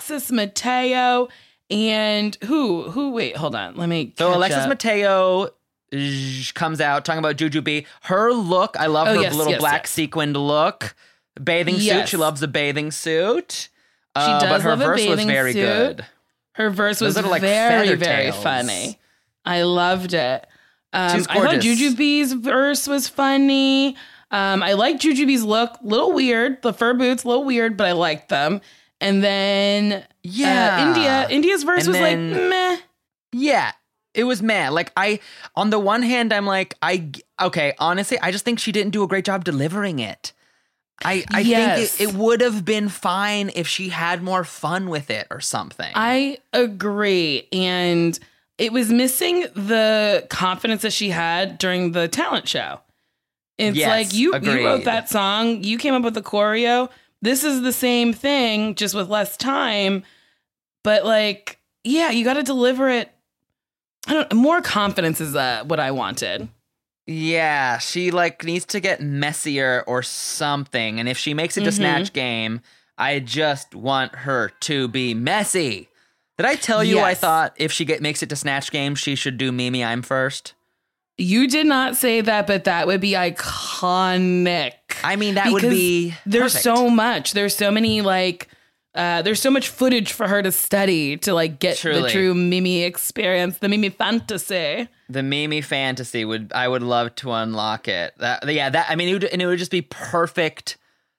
Mateo and who? Wait, hold on. Let me. So catch Alexis up. Mateo comes out talking about Jujubee. Her look, I love her little black sequined look. Bathing suit. She loves a bathing suit. She does but her love a verse was bathing very suit. good. Her verse was Those little, like, very, feather very tails. funny. I loved it. She's I thought gorgeous. Jujubee's verse was funny. I like Jujubee's look. Little weird. The fur boots, a little weird, but I liked them. And then India's verse was like meh. Yeah, it was meh. Like on the one hand, I'm like, honestly, I just think she didn't do a great job delivering it. I think it would have been fine if she had more fun with it or something. I agree. And it was missing the confidence that she had during the talent show. It's like you wrote that song, you came up with the choreo. This is the same thing, just with less time. But like, yeah, you got to deliver it. More confidence is what I wanted. Yeah, she like needs to get messier or something. And if she makes it to Snatch Game, I just want her to be messy. Did I tell you I thought if she makes it to Snatch Game, she should do Mimi I'm First? You did not say that, but that would be iconic. I mean, that would be There's perfect. so much. There's so many there's so much footage for her to study to like get the true Mimi experience, the Mimi fantasy. The Mimi fantasy I would love to unlock it. It would just be perfect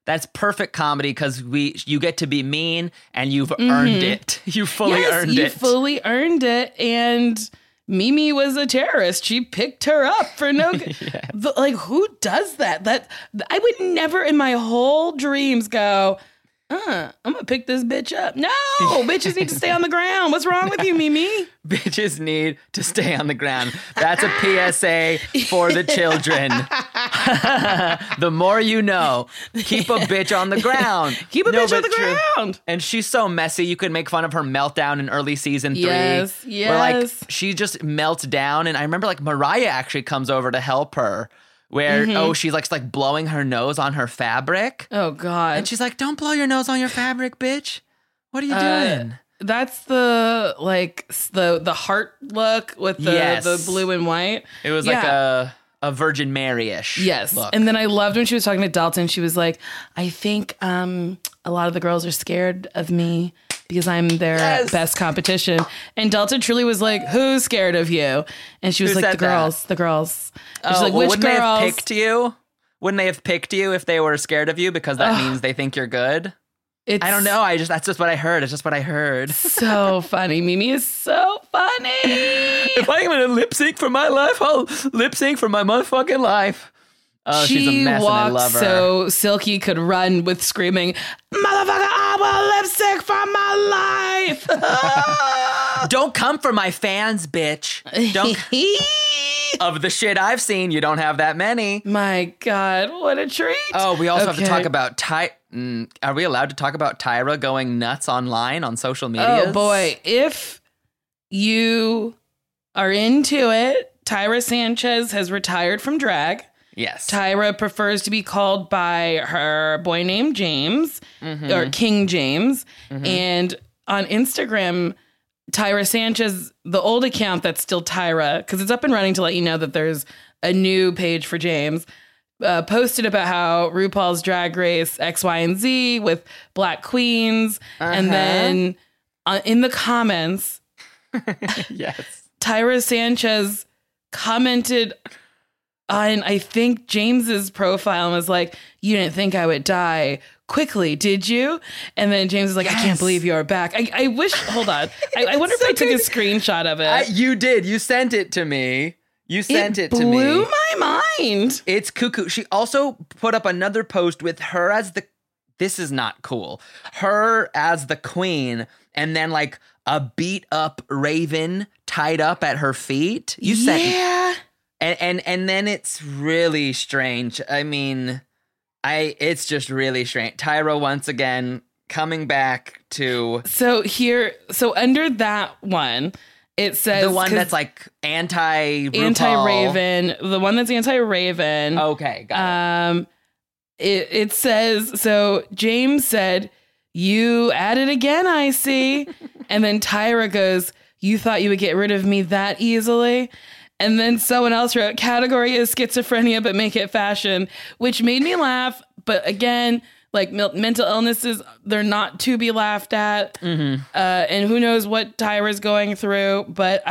That's perfect comedy because you get to be mean and you've earned it. You fully earned it. You fully earned it. And Mimi was a terrorist. She picked her up for no like, who does that? That I would never in my whole dreams go, I'm gonna pick this bitch up. No, bitches need to stay on the ground. What's wrong with you, Mimi? Bitches need to stay on the ground. That's a PSA for the children. The more you know. Keep a bitch on the ground. Keep a bitch on the ground. And she's so messy. You could make fun of her meltdown in early season 3. Yes. Where like she just melts down. And I remember like Mariah actually comes over to help her. Where, she's like blowing her nose on her fabric. Oh, God. And she's like, don't blow your nose on your fabric, bitch. What are you doing? That's the, like, the heart look with the blue and white. It was like a Virgin Mary-ish look. And then I loved when she was talking to Dalton. She was like, I think a lot of the girls are scared of me because I'm their best competition. And Dalton truly was like, who's scared of you? And she was like, the girls. And she's like, which wouldn't girls? They have picked you? Wouldn't they have picked you if they were scared of you because that means they think you're good? I don't know. That's just what I heard. It's just what I heard. So funny. Mimi is so funny. If I'm going to lip sync for my life, I'll lip sync for my motherfucking life. Oh, she's a mess and I love her. So Silky could run with screaming, motherfucker, I will lip sync for my life. Don't come for my fans, bitch. Don't. Of the shit I've seen, you don't have that many. My God, what a treat. Oh, we also have to talk about are we allowed to talk about Tyra going nuts online on social media? Oh, boy. If you are into it, Tyra Sanchez has retired from drag. Yes. Tyra prefers to be called by her boy named James, or King James. And on Instagram, Tyra Sanchez, the old account that's still Tyra, because it's up and running to let you know that there's a new page for James, posted about how RuPaul's Drag Race X, Y, and Z with Black Queens. And then in the comments, Tyra Sanchez commented on, I think, James's profile and was like, you didn't think I would die quickly, did you? And then James is like, I can't believe you're back. I wish, hold on. I wonder if I took a screenshot of it. You did. You sent it to me. You sent it to me. It blew my mind. It's cuckoo. She also put up another post with her as this is not cool. Her as the queen and then like a beat up raven tied up at her feet. You sent And then it's really strange. I mean, it's just really strange. Tyra once again coming back to so under that one, it says the one that's like anti-Raven. The one that's anti-Raven. Okay, got it. It says, so James said, "You at it again, I see." And then Tyra goes, "You thought you would get rid of me that easily?" And then someone else wrote, "Category is schizophrenia, but make it fashion," which made me laugh. But again, like mental illnesses, they're not to be laughed at. And who knows what Tyra's going through. But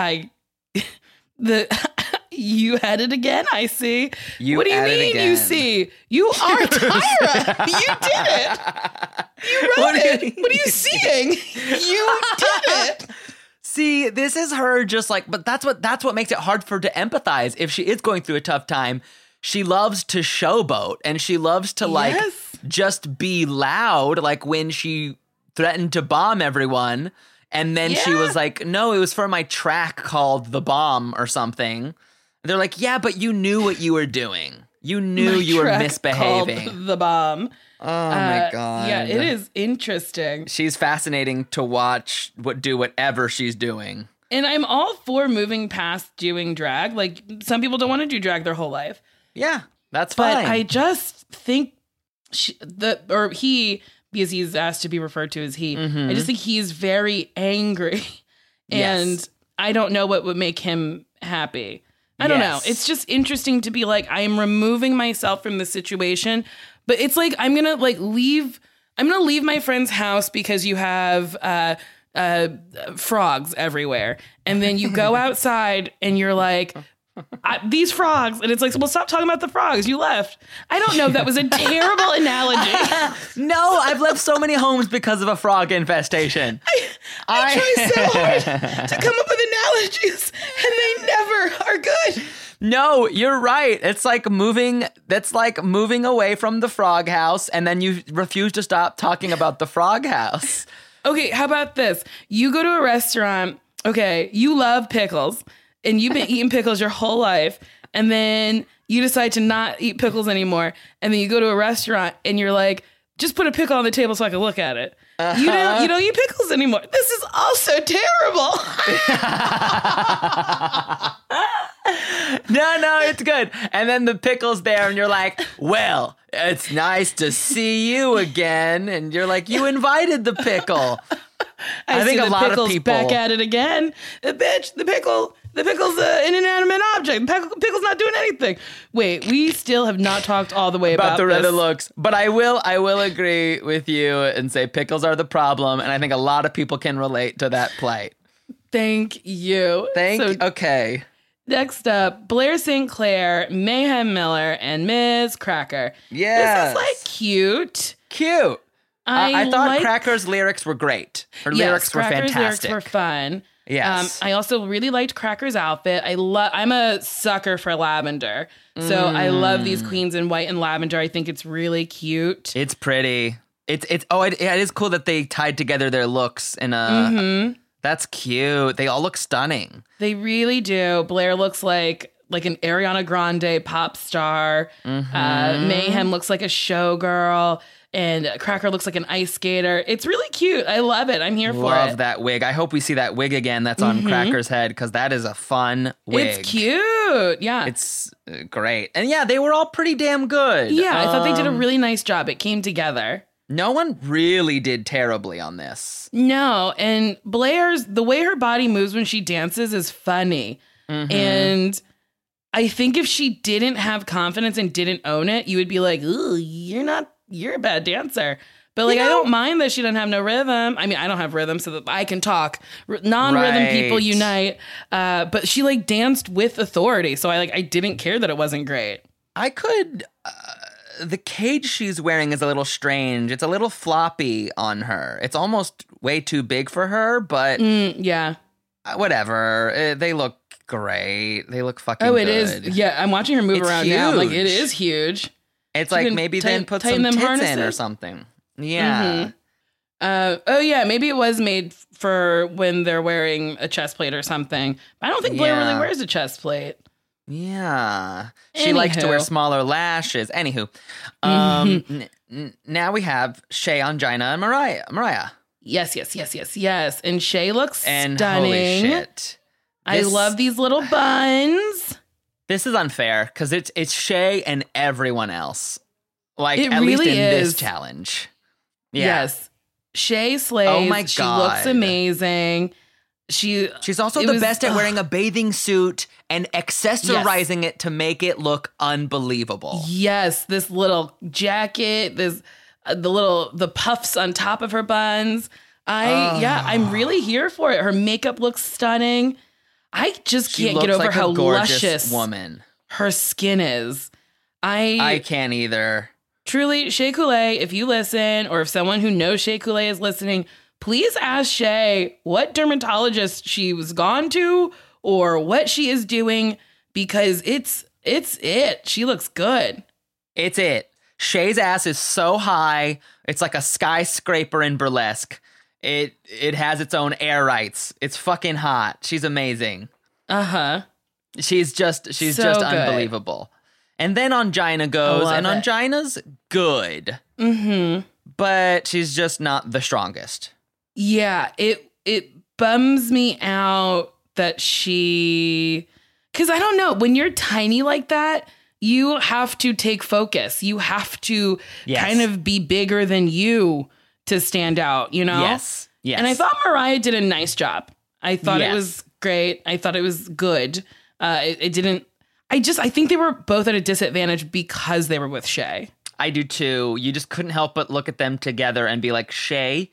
you had it again, I see. What do you mean you see? You are Tyra. You did it. You wrote it. What are you seeing? You did it. See, this is her just like, but that's what makes it hard for her to empathize. If she is going through a tough time, she loves to showboat and she loves to like just be loud, like when she threatened to bomb everyone. And then she was like, no, it was for my track called The Bomb or something. And they're like, yeah, but you knew what you were doing. You knew you were misbehaving. The Bomb. Oh my God. Yeah, it is interesting. She's fascinating to watch do whatever she's doing. And I'm all for moving past doing drag. Like, some people don't want to do drag their whole life. Yeah, that's fine. But I just think he, because he's asked to be referred to as he, I just think he's very angry. And I don't know what would make him happy. I don't know. It's just interesting to be like, I am removing myself from the situation. But it's like, I'm going to leave my friend's house because you have frogs everywhere. And then you go outside and you're like, these frogs. And it's like, well, stop talking about the frogs. You left. I don't know. That was a terrible analogy. No, I've left so many homes because of a frog infestation. I try so hard to come up with analogies, and they never are good. No, you're right. It's like moving away from the frog house, and then you refuse to stop talking about the frog house. Okay, how about this? You go to a restaurant, okay, you love pickles, and you've been eating pickles your whole life, and then you decide to not eat pickles anymore, and then you go to a restaurant, and you're like, just put a pickle on the table so I can look at it. You don't eat pickles anymore. This is also terrible. No, it's good. And then the pickle's there, and you're like, well, it's nice to see you again. And you're like, you invited the pickle. I think see a the lot pickle's of people back at it again. The pickle's an inanimate object. The pickle's not doing anything. Wait, we still have not talked all the way about the this. red looks. But I will agree with you and say pickles are the problem. And I think a lot of people can relate to that plight. Thank you. Okay. Next up, Blair St. Clair, Mayhem Miller, and Ms. Cracker. Yes. This is like cute. Cute. I thought like- Cracker's lyrics were great. Her lyrics were Cracker's fantastic. lyrics were fun. Yes. I also really liked Cracker's outfit. I'm a sucker for lavender. So I love these queens in white and lavender. I think it's really cute. It's pretty. It is cool that they tied together their looks in a. That's cute. They all look stunning. They really do. Blair looks like an Ariana Grande pop star. Mayhem looks like a showgirl. And Cracker looks like an ice skater. It's really cute. I love it. I'm here for it. Love that wig. I hope we see that wig again that's on Cracker's head, because that is a fun wig. It's cute. Yeah. It's great. And yeah, they were all pretty damn good. Yeah, I thought they did a really nice job. It came together. No one really did terribly on this. No, and the way her body moves when she dances is funny. And I think if she didn't have confidence and didn't own it, you would be like, ooh, you're a bad dancer. But I don't mind that she doesn't have no rhythm. I mean, I don't have rhythm, so that I can talk. Non-rhythm people unite. But she danced with authority. So I didn't care that it wasn't great. I could... the cage she's wearing is a little strange. It's a little floppy on her. It's almost way too big for her, but yeah. Whatever. They look great. They look fucking good. good. Is. Yeah, I'm watching her move around now. Huge. It is huge. It's like maybe then put some tits in or something. Yeah. Maybe it was made for when they're wearing a chest plate or something. But I don't think Blair really wears a chest plate. Yeah. She likes to wear smaller lashes. Anywho. Now we have Shea, Ongina, and Mariah. Yes. And Shea looks stunning. Holy shit. I love these little buns. This is unfair because it's Shea and everyone else. It at really least in is. this challenge. Yeah. Yes. Shea slays. Oh my God. She looks amazing. She's also the best at wearing a bathing suit and accessorizing it to make it look unbelievable. Yes, this little jacket, the puffs on top of her buns. I'm really here for it. Her makeup looks stunning. I just can't get over how luscious woman her skin is. I can't either. Truly, Shea Coulee, if you listen, or if someone who knows Shea Coulee is listening, please ask Shea what dermatologist she was gone to or what she is doing, because it's it. She looks good. It's it. Shea's ass is so high. It's like a skyscraper in burlesque. It has its own air rights. It's fucking hot. She's amazing. She's just unbelievable. And then Ongina goes, and Ongina's good. But she's just not the strongest. Yeah, it bums me out that because I don't know, when you're tiny like that, you have to take focus. You have to kind of be bigger than you to stand out, you know? Yes. And I thought Mariah did a nice job. I thought it was great. I thought it was good. It didn't. I think they were both at a disadvantage because they were with Shea. I do too. You just couldn't help but look at them together and be like, Shea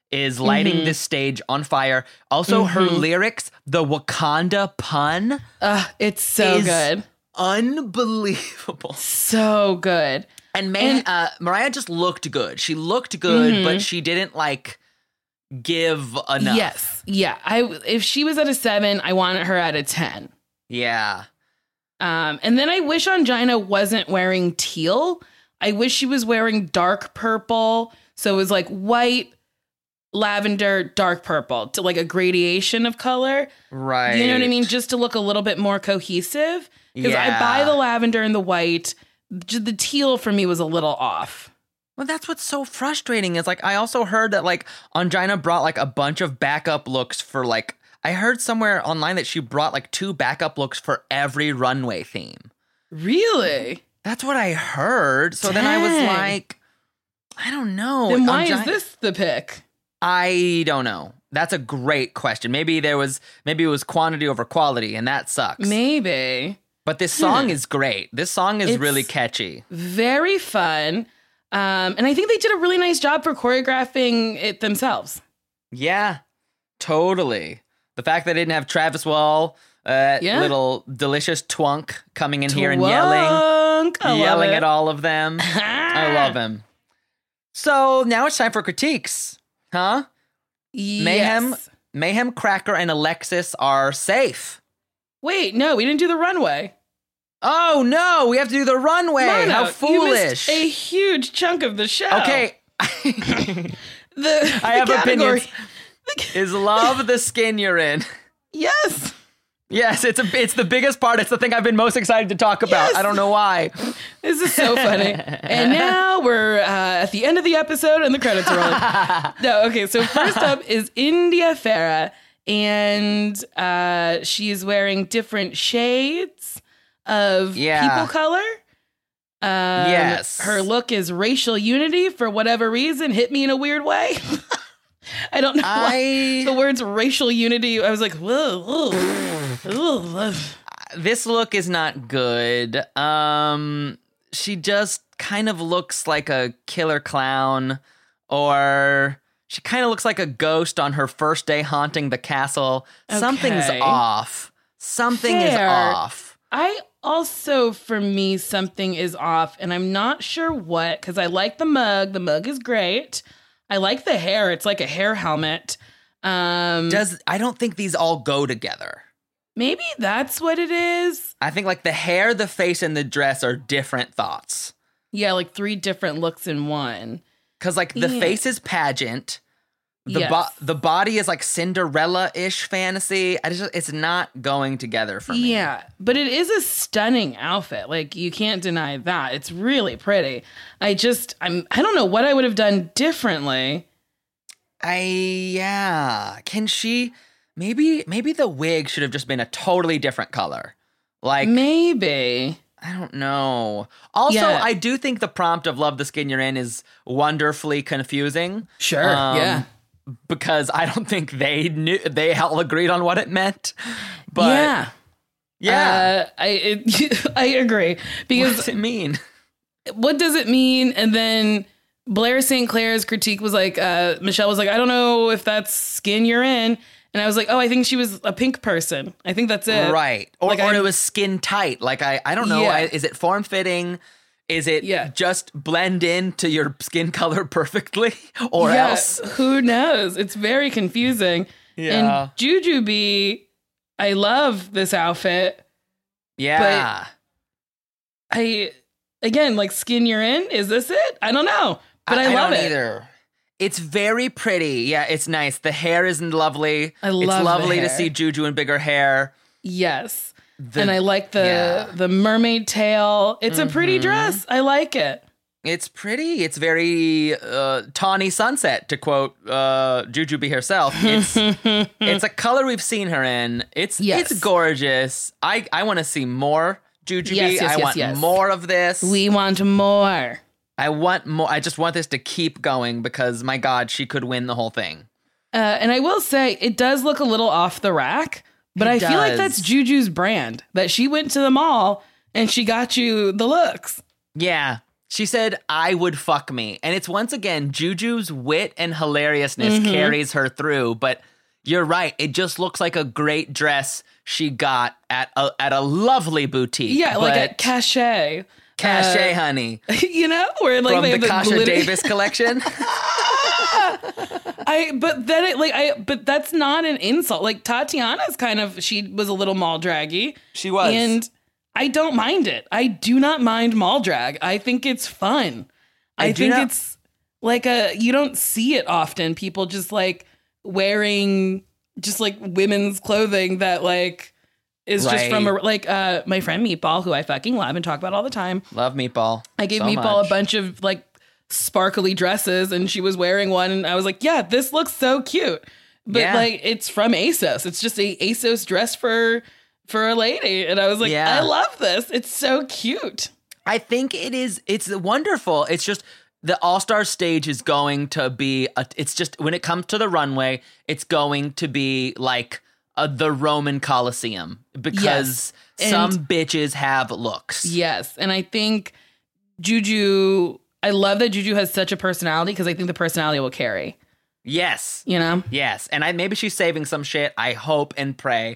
is lighting this stage on fire. Also, her lyrics, the Wakanda pun, It's so is good. unbelievable. So good. And Mariah just looked good. She looked good, but she didn't like give enough. Yes. Yeah. If she was at a 7, I wanted her at a 10. Yeah. And then I wish Ongina wasn't wearing teal. I wish she was wearing dark purple. So it was like white, lavender, dark purple to like a gradation of color. Right. You know what I mean? Just to look a little bit more cohesive. Because I Yeah. buy the lavender and the white. The teal for me was a little off. Well, that's what's so frustrating is like I also heard that like Ongina brought like a bunch of backup looks for like I heard somewhere online that she brought like 2 backup looks for every runway theme. Really? That's what I heard. So then I was Dang. like, I don't know. Then why is this the pick? I don't know. That's a great question. Maybe it was quantity over quality, and that sucks. Maybe. But this song is great. This song is It's really catchy. Very fun. And I think they did a really nice job for choreographing it themselves. Yeah, totally. The fact that I didn't have Travis Wall, little delicious twunk coming in here and yelling at all of them. I love him. So now it's time for critiques, huh? Yes. Mayhem, Cracker, and Alexis are safe. Wait, no, we didn't do the runway. Oh no, we have to do the runway. Mono, How you foolish. missed a huge chunk of the show. Okay. I I have opinions. Is love the skin you're in? Yes. Yes, it's the biggest part. It's the thing I've been most excited to talk about. Yes. I don't know why. This is so funny. And now we're at the end of the episode and the credits are rolling. No, okay, so first up is India Farah, and she's wearing different shades of people color. Yes. Her look is racial unity for whatever reason. Hit me in a weird way. I don't know why the words racial unity. I was like, whoa. This look is not good. She just kind of looks like a killer clown, or she kind of looks like a ghost on her first day haunting the castle. Okay. Something's off. Something is Fair. off. I also, for me, something is off, and I'm not sure what, because I like the mug. The mug is great. I like the hair. It's like a hair helmet. I don't think these all go together. Maybe that's what it is. I think like the hair, the face, and the dress are different thoughts. Yeah, like 3 different looks in one. Because like the face is pageant. Yes. The body is like Cinderella-ish fantasy. It's not going together for me. Yeah, but it is a stunning outfit. Like, you can't deny that. It's really pretty. I don't know what I would have done differently. Can she maybe the wig should have just been a totally different color. Like Maybe. I don't know. Also, I do think the prompt of Love the Skin You're In is wonderfully confusing. Sure. Yeah. Because I don't think they all agreed on what it meant. But I agree. Because what does it mean? what does it mean? And then Blair St. Clair's critique was like, Michelle was like, I don't know if that's skin you're in. And I was like, oh, I think she was a pink person. I think that's it. Right. Or Like, it was skin tight. Like, I don't know. Yeah. Is it form fitting? Is it just blend into your skin color perfectly? Or else? Who knows? It's very confusing. Yeah. And Jujubee, I love this outfit. Yeah. Again, like skin you're in, is this it? I don't know. But I love don't it. Either. It's very pretty. Yeah, it's nice. The hair is lovely. I love It's lovely the to hair. see Juju in bigger hair. Yes. And I like the mermaid tail. It's a pretty dress. I like it. It's pretty. It's very tawny sunset, to quote Jujubee herself. It's a color we've seen her in. It's gorgeous. I want to see more Jujubee. Yes, I want more of this. We want more. I want more. I just want this to keep going because, my God, she could win the whole thing. And I will say, it does look a little off the rack, but I feel like that's Juju's brand, that she went to the mall and she got you the looks. Yeah. She said, I would fuck me. And it's once again, Juju's wit and hilariousness carries her through. But you're right. It just looks like a great dress she got at a lovely boutique. Yeah, like at Cachet. Cachet, honey. You know, where like From they the have Kasha glitter- Davis collection. But that's not an insult. Like Tatiana's she was a little mall draggy. She was. And I don't mind it. I do not mind mall drag. I think it's fun. I think it's like you don't see it often. People just like wearing just like women's clothing that like is just from my friend Meatball, who I fucking love and talk about all the time. Love Meatball. I gave so Meatball much. a bunch of like sparkly dresses and she was wearing one and I was like, yeah, this looks so cute. But like it's from ASOS. It's just a ASOS dress for a lady. And I was like, I love this. It's so cute. I think it's wonderful. It's just the All-Star stage is going to be it's just when it comes to the runway, it's going to be like the Roman Colosseum because some bitches have looks. Yes. And I think I love that Juju has such a personality because I think the personality will carry. Yes. You know? Yes. And maybe she's saving some shit. I hope and pray.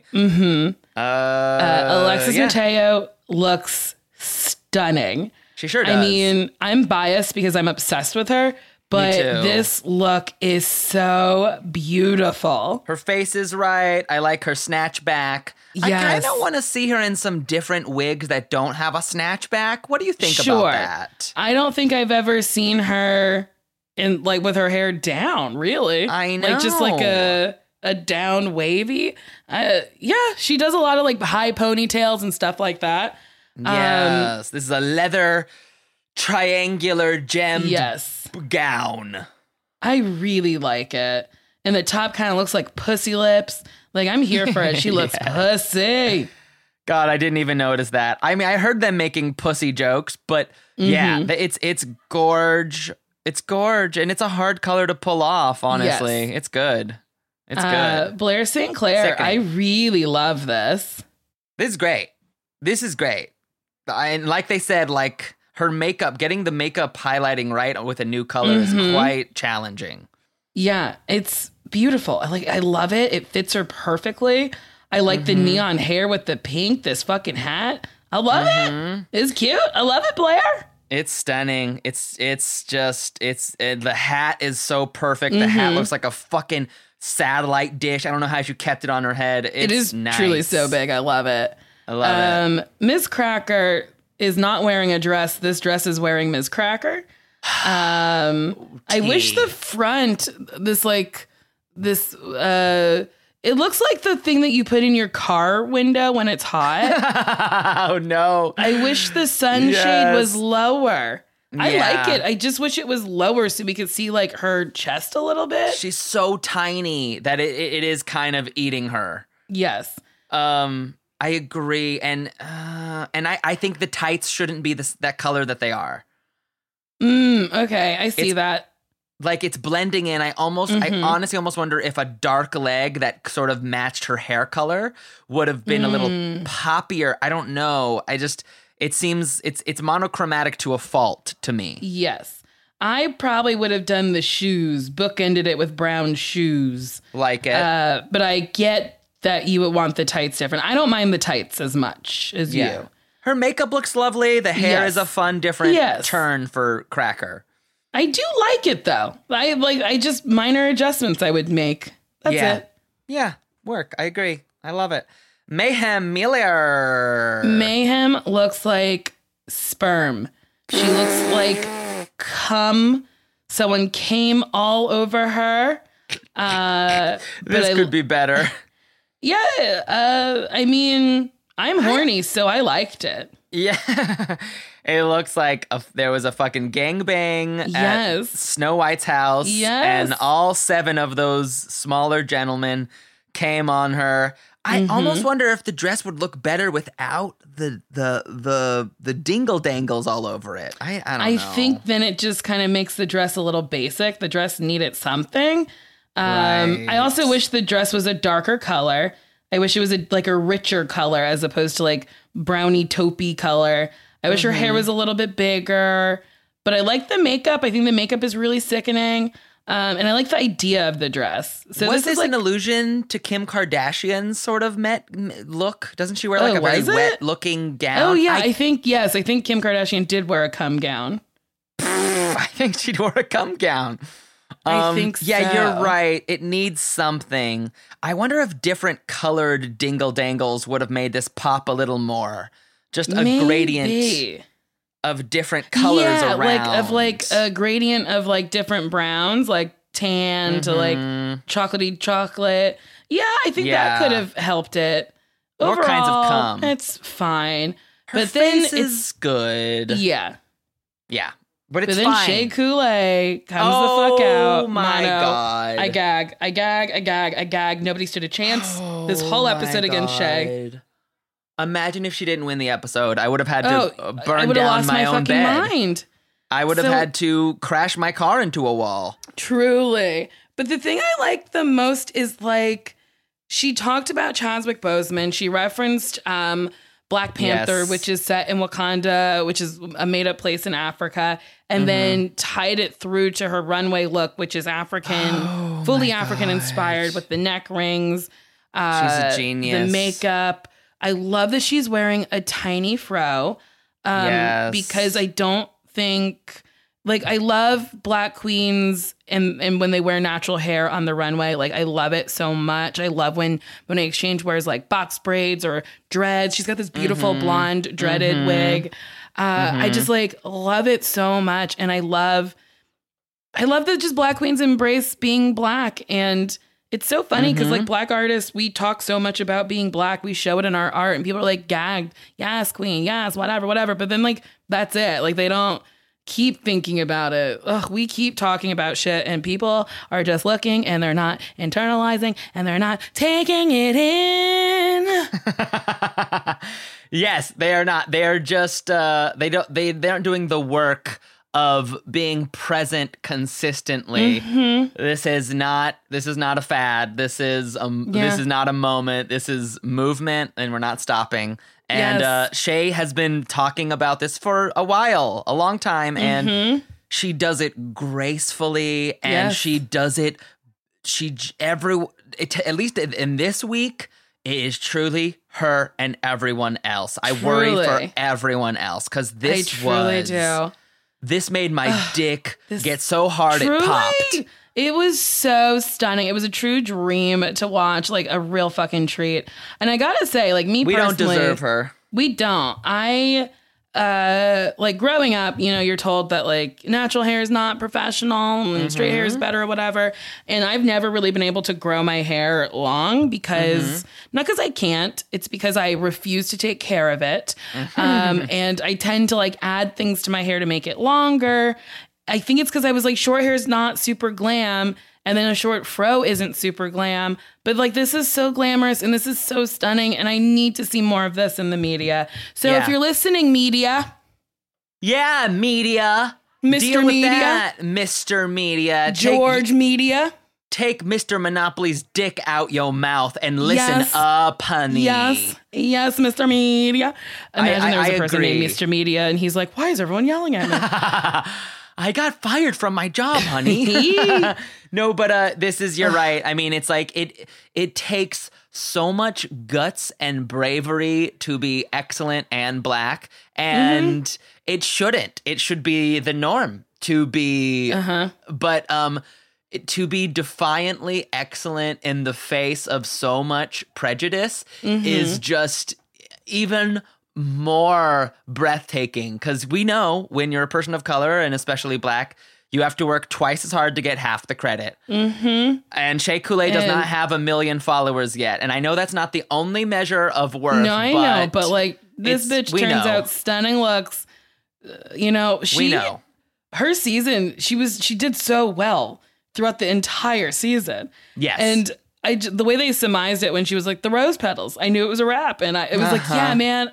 Alexis Mateo looks stunning. She sure does. I mean, I'm biased because I'm obsessed with her, but Me too. this look is so beautiful. Her face is right. I like her snatch back. I Yes. kind of want to see her in some different wigs that don't have a snatch back. What do you think Sure. about that? I don't think I've ever seen her in like with her hair down, really. I Like just like know. a down wavy. Yeah, she does a lot of like high ponytails and stuff like that. Yes. This is a leather triangular gemmed Yes. gown. I really like it. And the top kind of looks like pussy lips. Like, I'm here for it. She looks pussy. God, I didn't even notice that. I mean, I heard them making pussy jokes, but yeah, it's gorge. It's gorge, and it's a hard color to pull off, honestly. Yes. It's good. It's good. Blair St. Clair, Sickening. I really love this. This is great. This is great. And like they said, like her makeup, getting the makeup highlighting right with a new color is quite challenging. Yeah, it's beautiful. I love it. It fits her perfectly. I like the neon hair with the pink, this fucking hat. I love it. It's cute. I love it, Blair. It's stunning. The hat is so perfect. The hat looks like a fucking satellite dish. I don't know how she kept it on her head. It is nice. truly so big. I love it. I love it. Miss Cracker is not wearing a dress. This dress is wearing Miss Cracker. I wish the front, it looks like the thing that you put in your car window when it's hot. Oh no. I wish the sunshade was lower. I like it. I just wish it was lower so we could see like her chest a little bit. She's so tiny that it is kind of eating her. Yes. I agree, and I think the tights shouldn't be that color that they are. Okay, I see that. Like it's blending in. I honestly almost wonder if a dark leg that sort of matched her hair color would have been a little poppier. I don't know. It seems it's monochromatic to a fault to me. Yes. I probably would have done the shoes, bookended it with brown shoes. Like it. But I get that you would want the tights different. I don't mind the tights as much as you. Her makeup looks lovely. The hair Yes. is a fun, different Yes. turn for Cracker. I do like it though. I just minor adjustments I would make. That's it. Yeah, work. I agree. I love it. Mayhem Miller. Mayhem looks like sperm. She looks like cum. Someone came all over her. This could be better. Yeah. I mean, I'm horny, so I liked it. Yeah. It looks like there was a fucking gangbang Yes. at Snow White's house. Yes. And all 7 of those smaller gentlemen came on her. I almost wonder if the dress would look better without the dingle dangles all over it. I don't know. I think then it just kind of makes the dress a little basic. The dress needed something. Right. I also wish the dress was a darker color. I wish it was a richer color as opposed to like brownie taupey color. I wish her hair was a little bit bigger. But I like the makeup. I think the makeup is really sickening. And I like the idea of the dress. So was this is this an allusion to Kim Kardashian's sort of look? Doesn't she wear like a very was it? wet looking gown? Oh, yeah. I think Kim Kardashian did wear a cum gown. I think she wore a cum gown. I think so. Yeah, you're right. It needs something. I wonder if different colored dingle dangles would have made this pop a little more. Just a gradient of different colors around. Like a gradient of like different browns, like tan to like chocolatey chocolate. Yeah, I think that could have helped it. More Overall, kinds of cum. It's fine. Her face is good. Yeah. Yeah. But then fine. Shea Coulee comes the fuck out. Oh my God. I gag. Nobody stood a chance this whole episode against Shea. Imagine if she didn't win the episode. I would have had to burn I down lost my own fucking bed. mind. I would have had to crash my car into a wall. Truly. But the thing I like the most is like she talked about Chadwick Boseman. She referenced Black Panther, which is set in Wakanda, which is a made up place in Africa, and then tied it through to her runway look, which is African, fully African inspired with the neck rings. She's a genius. The makeup. I love that she's wearing a tiny fro because I don't think like I love Black queens and when they wear natural hair on the runway. Like I love it so much. I love when Monet Exchange wears like box braids or dreads. She's got this beautiful blonde dreaded wig. I just like love it so much. And I love that just Black queens embrace being Black. And it's so funny because like Black artists, we talk so much about being Black. We show it in our art and people are like gagged. Yes, queen. Yes, whatever. But then like, that's it. Like they don't keep thinking about it. Ugh, we keep talking about shit and people are just looking and they're not internalizing and they're not taking it in. Yes, they are not. They are just they aren't doing the work of being present consistently. This is not a fad. This is not a moment. This is movement and we're not stopping. And Shea has been talking about this for a while, a long time, and she does it gracefully, and she does it. At least in this week, it is truly her and everyone else. I worry for everyone else because this This made my dick get so hard it popped. It was so stunning. It was a true dream to watch, like a real fucking treat. And I gotta say, like me personally, we don't deserve her. We don't. I like growing up, you know, you're told that like natural hair is not professional and straight hair is better or whatever. And I've never really been able to grow my hair long because not because I can't, it's because I refuse to take care of it. And I tend to like add things to my hair to make it longer. I think it's because I was like, short hair is not super glam. And then a short fro isn't super glam. But like, this is so glamorous and this is so stunning. And I need to see more of this in the media. So if you're listening, media. Yeah, media. Mr. Deal with Media. that, Mr. Media. George Media. Take Mr. Monopoly's dick out your mouth and listen up, honey. Yes, Mr. Media. Imagine there was a person named Mr. Media and he's like, why is everyone yelling at me? I got fired from my job, honey. No, but you're right. I mean, it's like it takes so much guts and bravery to be excellent and Black, and it shouldn't. It should be the norm to be, but to be defiantly excellent in the face of so much prejudice is just even more breathtaking, because we know when you're a person of color and especially Black, you have to work twice as hard to get half the credit. And Shea Coulee does not have 1 million followers yet, and I know that's not the only measure of worth. No, I know, but like this bitch turns out stunning looks. You know, her season, she did so well throughout the entire season. Yes, and the way they surmised it when she was like the rose petals, I knew it was a wrap, and it was like, yeah, man,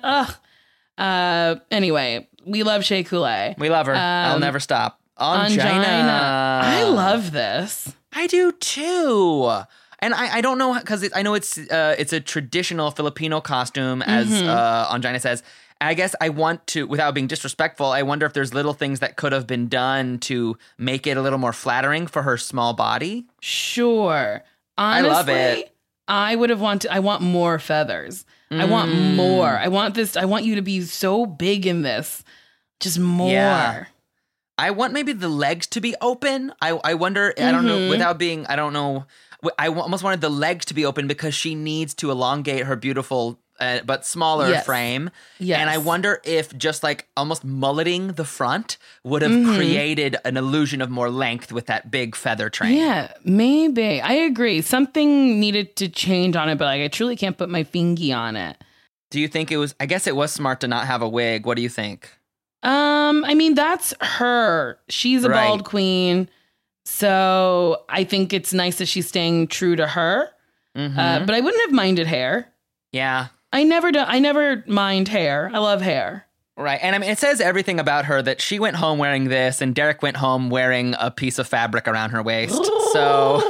anyway, we love Shea Coulee. We love her. I'll never stop. Angina. I love this. I do too. And I don't know, because I know it's a traditional Filipino costume, as Angina says. I guess I want to, without being disrespectful, I wonder if there's little things that could have been done to make it a little more flattering for her small body. Sure. Honestly, I love it. I want more feathers. I want more. I want you to be so big in this. Just more. Yeah. I want maybe the legs to be open. I wonder, I don't know, without being, I don't know. I almost wanted the legs to be open because she needs to elongate her beautiful but smaller frame. Yes. And I wonder if just like almost mulleting the front would have created an illusion of more length with that big feather train. Yeah, maybe. I agree. Something needed to change on it, but like I truly can't put my fingy on it. Do you think I guess it was smart to not have a wig. What do you think? I mean, that's her. She's a bald queen. So I think it's nice that she's staying true to her. But I wouldn't have minded hair. Yeah. I never mind hair. I love hair. Right. And I mean, it says everything about her that she went home wearing this and Derek went home wearing a piece of fabric around her waist. So.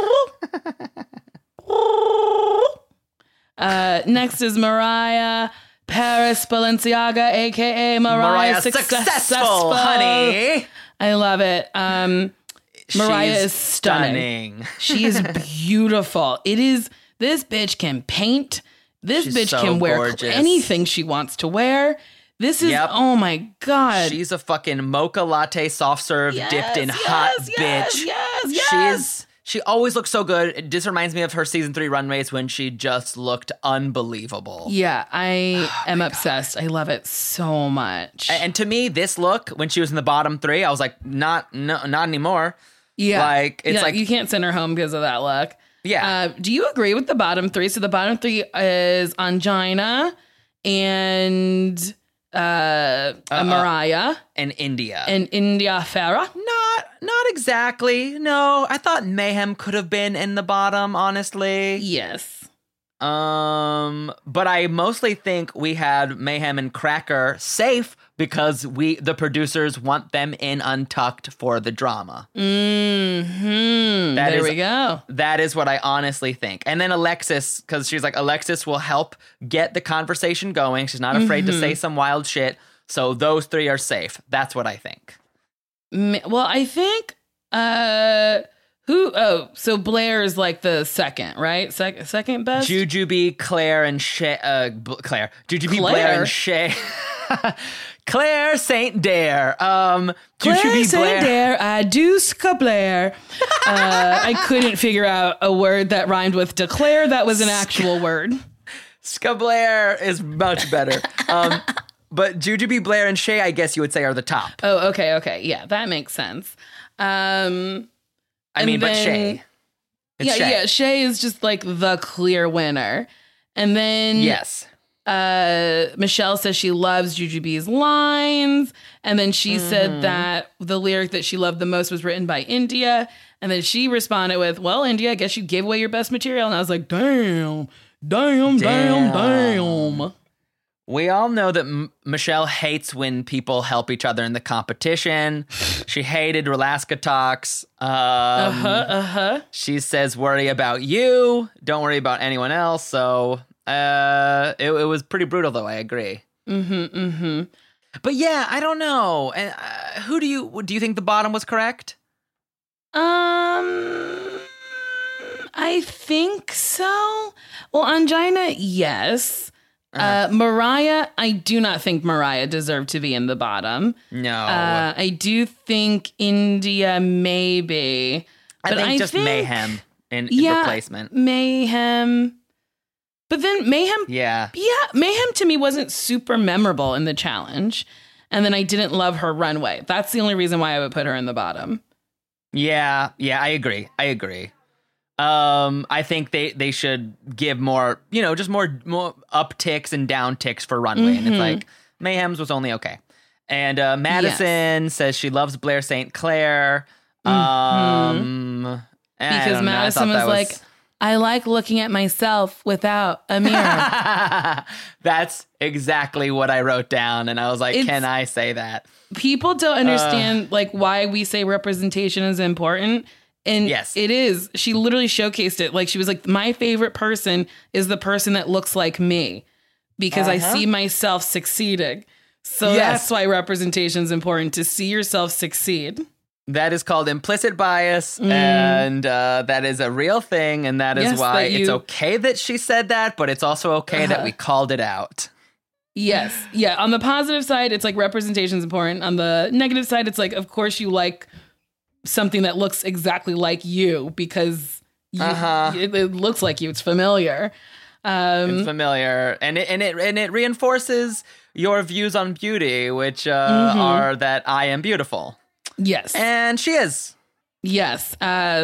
Next is Mariah Paris Balenciaga, a.k.a. Mariah Successful, honey. I love it. Mariah She's is stunning. She is beautiful. This bitch can paint. This She's bitch so can wear gorgeous. anything she wants to wear. This is, oh my God. She's a fucking mocha latte soft serve dipped in hot bitch. Yes. She always looks so good. It just reminds me of her season 3 runways when she just looked unbelievable. Yeah, I am obsessed. I love it so much. And to me, this look, when she was in the bottom 3, I was like, not anymore. Yeah. Like, it's like, you can't send her home because of that look. Yeah. Do you agree with the bottom 3? So the bottom 3 is Ongina and Mariah. And India. And India Farah. Not exactly. No, I thought Mayhem could have been in the bottom, honestly. Yes. But I mostly think we had Mayhem and Cracker safe because the producers want them in untucked for the drama. There we go. That is what I honestly think. And then Alexis, because she's like, Alexis will help get the conversation going. She's not afraid to say some wild shit. So those 3 are safe. That's what I think. Well, I think so Blair is like the second, right? Second best? Jujubee, Claire, and Shay. Claire. Jujubee, Blair, and Shay. Claire Saint Dare. Claire Saint Dare, Aduska Blair. I couldn't figure out a word that rhymed with declare. That was an actual word. Scablair is much better. But Jujubee, Blair, and Shay, I guess you would say, are the top. Oh, okay. Yeah, that makes sense. But Shay. It's Shay. Yeah, Shay is just like the clear winner. And then yes. Michelle says she loves Jujubee's lines. And then she said that the lyric that she loved the most was written by India. And then she responded with, well, India, I guess you gave away your best material. And I was like, damn. We all know that Michelle hates when people help each other in the competition. She hated Relaska Talks. She says, worry about you. Don't worry about anyone else. So it was pretty brutal, though. I agree. But yeah, I don't know. And who do you think the bottom was correct? I think so. Well, Ongina, yes. Mariah, I do not think Mariah deserved to be in the bottom. No. I do think India maybe. But I think Mayhem in replacement. Mayhem. But then Mayhem. Yeah, Mayhem to me wasn't super memorable in the challenge. And then I didn't love her runway. That's the only reason why I would put her in the bottom. Yeah, I agree. I think they should give more, just more upticks and downticks for runway. And it's like, Mayhem's was only okay. And Madison says she loves Blair St. Clair. Because Madison was like, I like looking at myself without a mirror. That's exactly what I wrote down. And I was like, can I say that? People don't understand like why we say representation is important. And yes, it is. She literally showcased it. Like she was like, my favorite person is the person that looks like me because I see myself succeeding. So Yes. that's why representation is important, to see yourself succeed. That is called implicit bias, and that is a real thing, and that is Yes, why that it's you- okay that she said that, but it's also okay that we called it out. Yes. Yeah. On the positive side, it's like representation is important. On the negative side, it's like, of course, you like something that looks exactly like you because it looks like you. It's familiar. It's familiar, and it reinforces your views on beauty, which are that I am beautiful, Yes. and she is. Yes.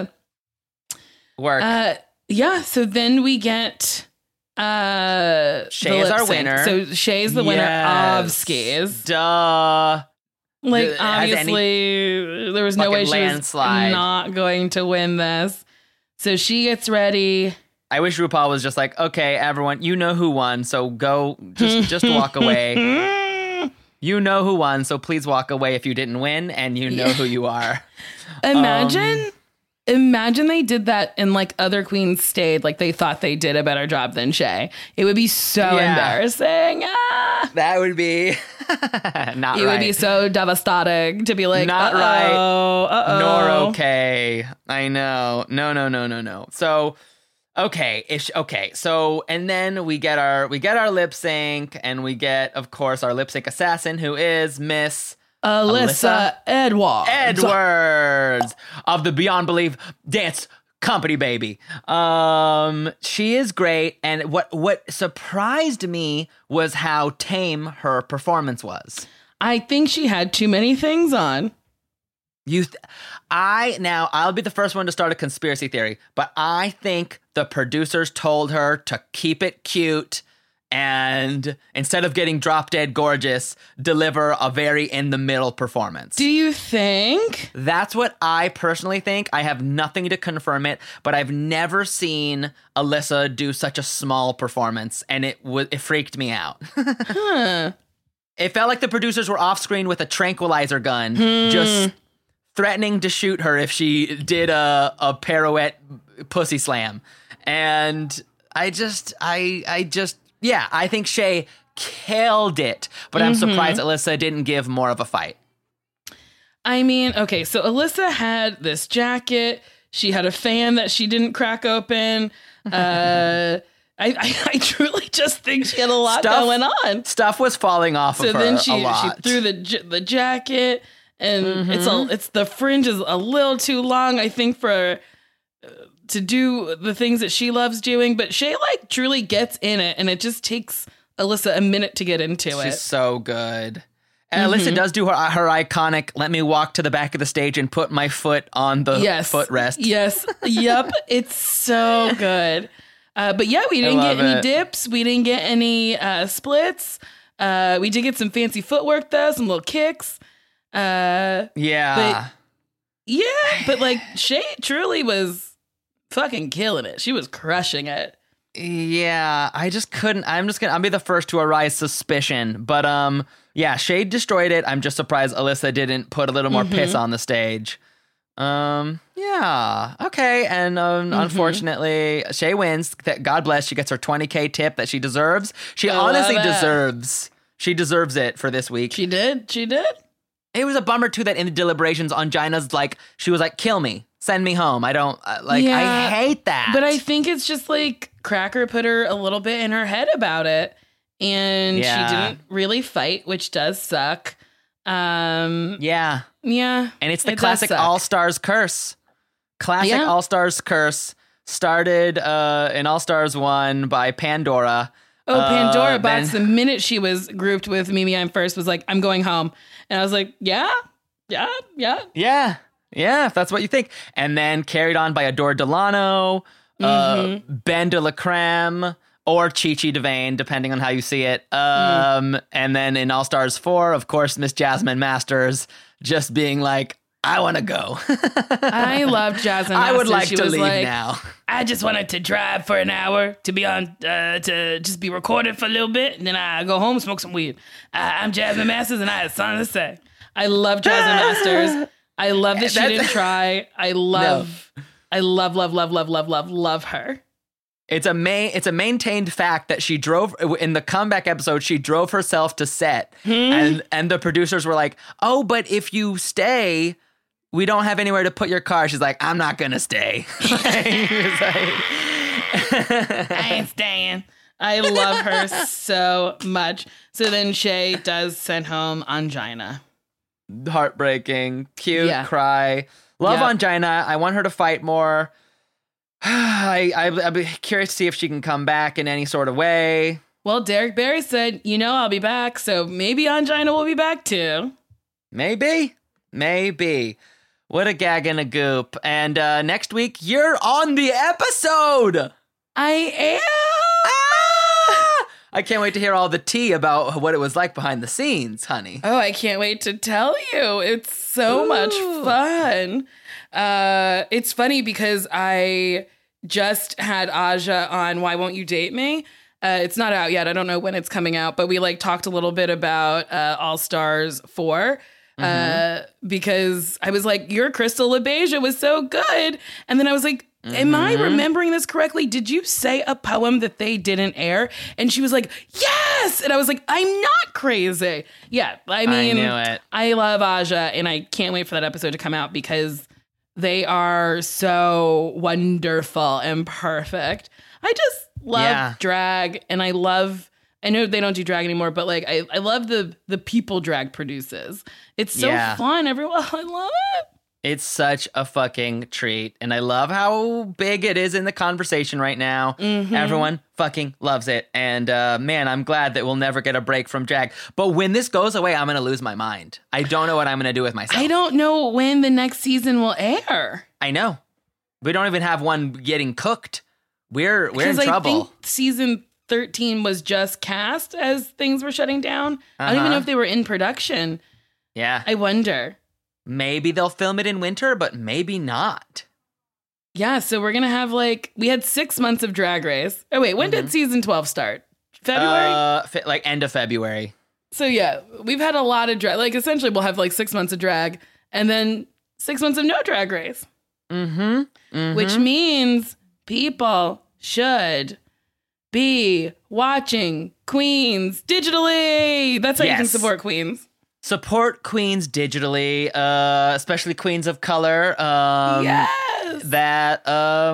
Work. Yeah. So then we get Shay is our winner. So Shay's the winner of Yes. Skis. Duh. Like, Has obviously, there was no fucking way she was landslide. not going to win this. So she gets ready. I wish RuPaul was just like, okay, everyone, you know who won, so go, just walk away. You know who won, so please walk away if you didn't win, and you know who you are. Imagine they did that and like other queens stayed, like they thought they did a better job than Shay. It would be so Yeah. embarrassing. That would be not It right. would be so devastating to be like, Not right, nor okay. I know. No. So, okay. So, and then we get our lip sync, and we get, of course, our lip sync assassin, who is Miss Alyssa Edwards. Edwards of the Beyond Belief Dance Company, baby. She is great, and what surprised me was how tame her performance was. I think she had too many things on. I'll be the first one to start a conspiracy theory, but I think the producers told her to keep it cute, and instead of getting drop dead gorgeous, deliver a very in the middle performance. Do you think? That's what I personally think. I have nothing to confirm it, but I've never seen Alyssa do such a small performance, and it freaked me out. It felt like the producers were off screen with a tranquilizer gun, just threatening to shoot her if she did a pirouette pussy slam. And I think Shay killed it, but I'm surprised Alyssa didn't give more of a fight. I mean, okay, so Alyssa had this jacket. She had a fan that she didn't crack open. I truly just think she had a lot going on. Stuff was falling off of her then a she lot. threw the jacket, and it's the fringe is a little too long, I think, for to do the things that she loves doing. But Shay like truly gets in it, and it just takes Alyssa a minute to get into it. She's so good. And Alyssa does do her iconic, let me walk to the back of the stage and put my foot on the footrest. Yes. Yep. It's so good. But yeah, we didn't get any dips. We didn't get any splits. We did get some fancy footwork though, some little kicks. Yeah. But like Shay truly was fucking killing it. She was crushing it. Yeah, I just couldn't. I'll be the first to arise suspicion. But yeah, Shay destroyed it. I'm just surprised Alyssa didn't put a little more piss on the stage. Yeah, okay. And unfortunately, Shay wins. God bless. She gets her $20K tip that she deserves. She honestly deserves. She deserves it for this week. She did. It was a bummer too that in the deliberations, Angina's like, she was like, "Kill me, send me home." I don't like. Yeah, I hate that. But I think it's just like Cracker put her a little bit in her head about it, and she didn't really fight, which does suck. Yeah. And it's the classic All-Stars curse. All-Stars curse started in All-Stars 1 by Pandora. Oh, Pandora Box, the minute she was grouped with Mimi I'm First, was like, I'm going home. And I was like, yeah, if that's what you think. And then carried on by Adore Delano, Ben de la Creme, or Chi Chi DeVayne, depending on how you see it. And then in All-Stars 4, of course, Miss Jasmine Masters just being like, I want to go. I love Jasmine Masters. I would like she to was leave like, now. I just wanted to drive for an hour to be on, to just be recorded for a little bit, and then I go home, smoke some weed. I'm Jasmine Masters, and I have something to say. I love Jasmine Masters. I love that she didn't try. I love her. It's a maintained fact that she drove in the comeback episode. She drove herself to set, and the producers were like, "Oh, but if you stay, we don't have anywhere to put your car." She's like, "I'm not gonna stay." I ain't staying. I love her so much. So then Shay does send home Ongina. Heartbreaking, cute, cry. Love Ongina. I want her to fight more. I'd be curious to see if she can come back in any sort of way. Well, Derek Barry said, I'll be back, so maybe Ongina will be back too. Maybe. What a gag and a goop. And next week, you're on the episode. I am. I can't wait to hear all the tea about what it was like behind the scenes, honey. Oh, I can't wait to tell you. It's so much fun. It's funny because I just had Aja on Why Won't You Date Me? It's not out yet. I don't know when it's coming out, but we talked a little bit about All Stars 4 because I was like, your Crystal LaBeija was so good. And then I was like, am I remembering this correctly? Did you say a poem that they didn't air? And she was like, yes. And I was like, I'm not crazy. Yeah. I mean, I knew it. I love Aja and I can't wait for that episode to come out because they are so wonderful and perfect. I just love drag and I know they don't do drag anymore, but I love the people drag produces. It's so fun. Everyone, I love it. It's such a fucking treat. And I love how big it is in the conversation right now. Everyone fucking loves it. And man, I'm glad that we'll never get a break from drag. But when this goes away, I'm going to lose my mind. I don't know what I'm going to do with myself. I don't know when the next season will air. I know. We don't even have one getting cooked. We're in trouble. I think season 13 was just cast as things were shutting down. I don't even know if they were in production. Yeah. I wonder. Maybe they'll film it in winter, but maybe not. Yeah, so we're going to have we had 6 months of Drag Race. Oh, wait, when did season 12 start? February? End of February. So, yeah, we've had a lot of drag. Essentially, we'll have 6 months of drag and then 6 months of no Drag Race. Which means people should be watching Queens digitally. That's how you can support Queens. Support Queens digitally, especially Queens of Color. That,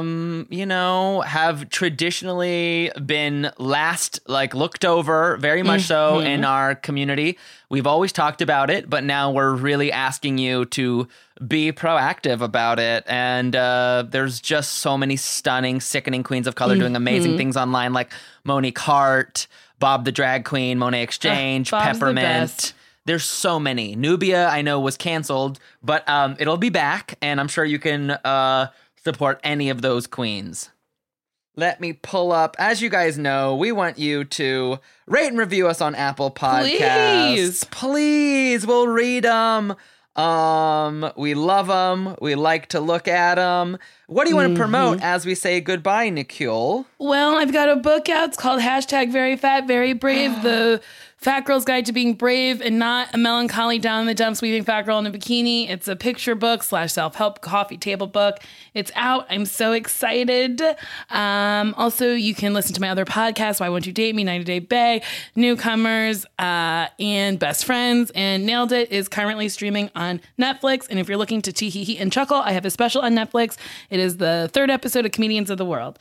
have traditionally been last, looked over very much so in our community. We've always talked about it, but now we're really asking you to be proactive about it. And there's just so many stunning, sickening Queens of Color doing amazing things online, like Monique Hart, Bob the Drag Queen, Monet Exchange, Peppermint. There's so many. Nubia, I know, was canceled, but it'll be back, and I'm sure you can support any of those queens. Let me pull up. As you guys know, we want you to rate and review us on Apple Podcasts. Please, we'll read them. We love them. We like to look at them. What do you want to promote as we say goodbye, Nicole? Well, I've got a book out. It's called #VeryFatVeryBrave. The Fat Girl's Guide to Being Brave and Not a Melancholy Down in the Dumps Weaving Fat Girl in a Bikini. It's a picture book / self-help coffee table book. It's out. I'm so excited. Also, you can listen to my other podcasts, Why Won't You Date Me, 90 Day Bae, Newcomers, and Best Friends. And Nailed It is currently streaming on Netflix. And if you're looking to tee-hee-hee and chuckle, I have a special on Netflix. It is the 3rd episode of Comedians of the World.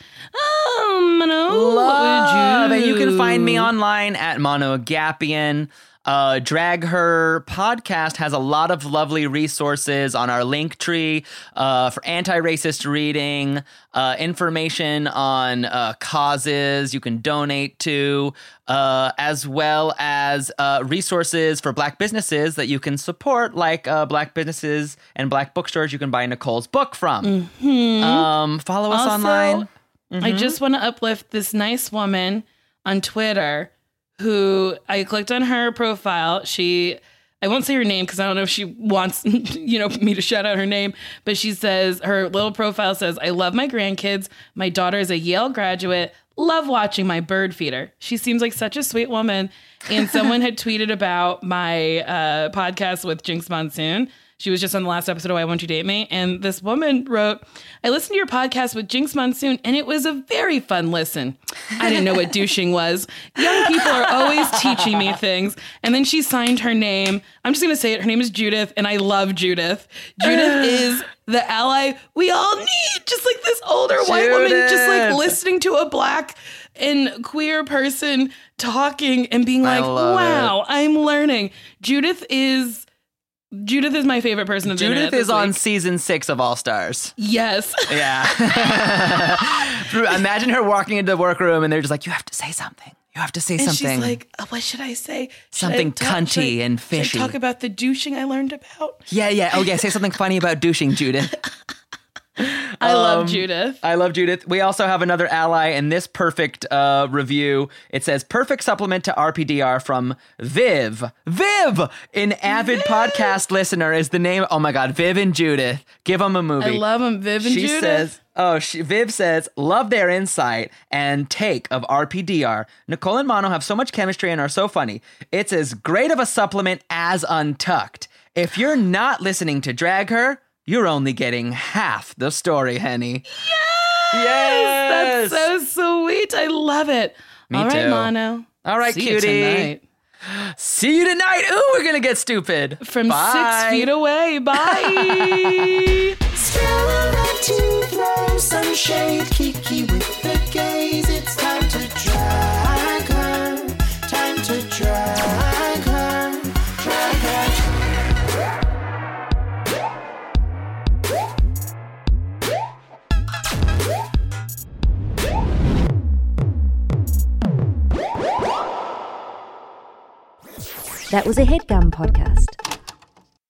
Love. And you can find me online at Mono Agapian. Drag Her podcast has a lot of lovely resources on our Linktree for anti-racist reading, information on causes you can donate to, as well as resources for Black businesses that you can support, like Black businesses and Black bookstores you can buy Nicole's book from. Follow us online. I just want to uplift this nice woman on Twitter who I clicked on her profile. I won't say her name because I don't know if she wants, me to shout out her name, but she says, her little profile says, I love my grandkids. My daughter is a Yale graduate. Love watching my bird feeder. She seems like such a sweet woman. And someone had tweeted about my podcast with Jinx Monsoon. She was just on the last episode of Why Won't You Date Me? And this woman wrote, I listened to your podcast with Jinx Monsoon, and it was a very fun listen. I didn't know what douching was. Young people are always teaching me things. And then she signed her name. I'm just going to say it. Her name is Judith, and I love Judith. Judith is the ally we all need. Just like this older white woman, just like listening to a black and queer person talking and being like, wow, I'm learning. Judith is my favorite person of the internet. Judith is on season 6 of All Stars. Yes. Yeah. Imagine her walking into the workroom and they're just like, you have to say something. You have to say and something. She's like, oh, what should I say? Something cunty and fishy. Should I talk about the douching I learned about? Yeah. Oh, yeah. Say something funny about douching, Judith. I love Judith. I love Judith. We also have another ally in this perfect review. It says, perfect supplement to RPDR from Viv. Viv, an avid podcast listener is the name. Oh my God, Viv and Judith. Give them a movie. I love them, Viv and Judith. Viv says, love their insight and take of RPDR. Nicole and Mono have so much chemistry and are so funny. It's as great of a supplement as Untucked. If you're not listening to Drag Her, you're only getting half the story, Henny. Yes! That's so sweet. I love it. Me too. All right, Mono. All right, See cutie. you tonight. See you tonight. Ooh, we're going to get stupid. From Bye. 6 feet away. Bye. Still around to throw some shade. Kiki with the gaze. It's time to drag her. Time to drag her. Drag her. That was a HeadGum podcast.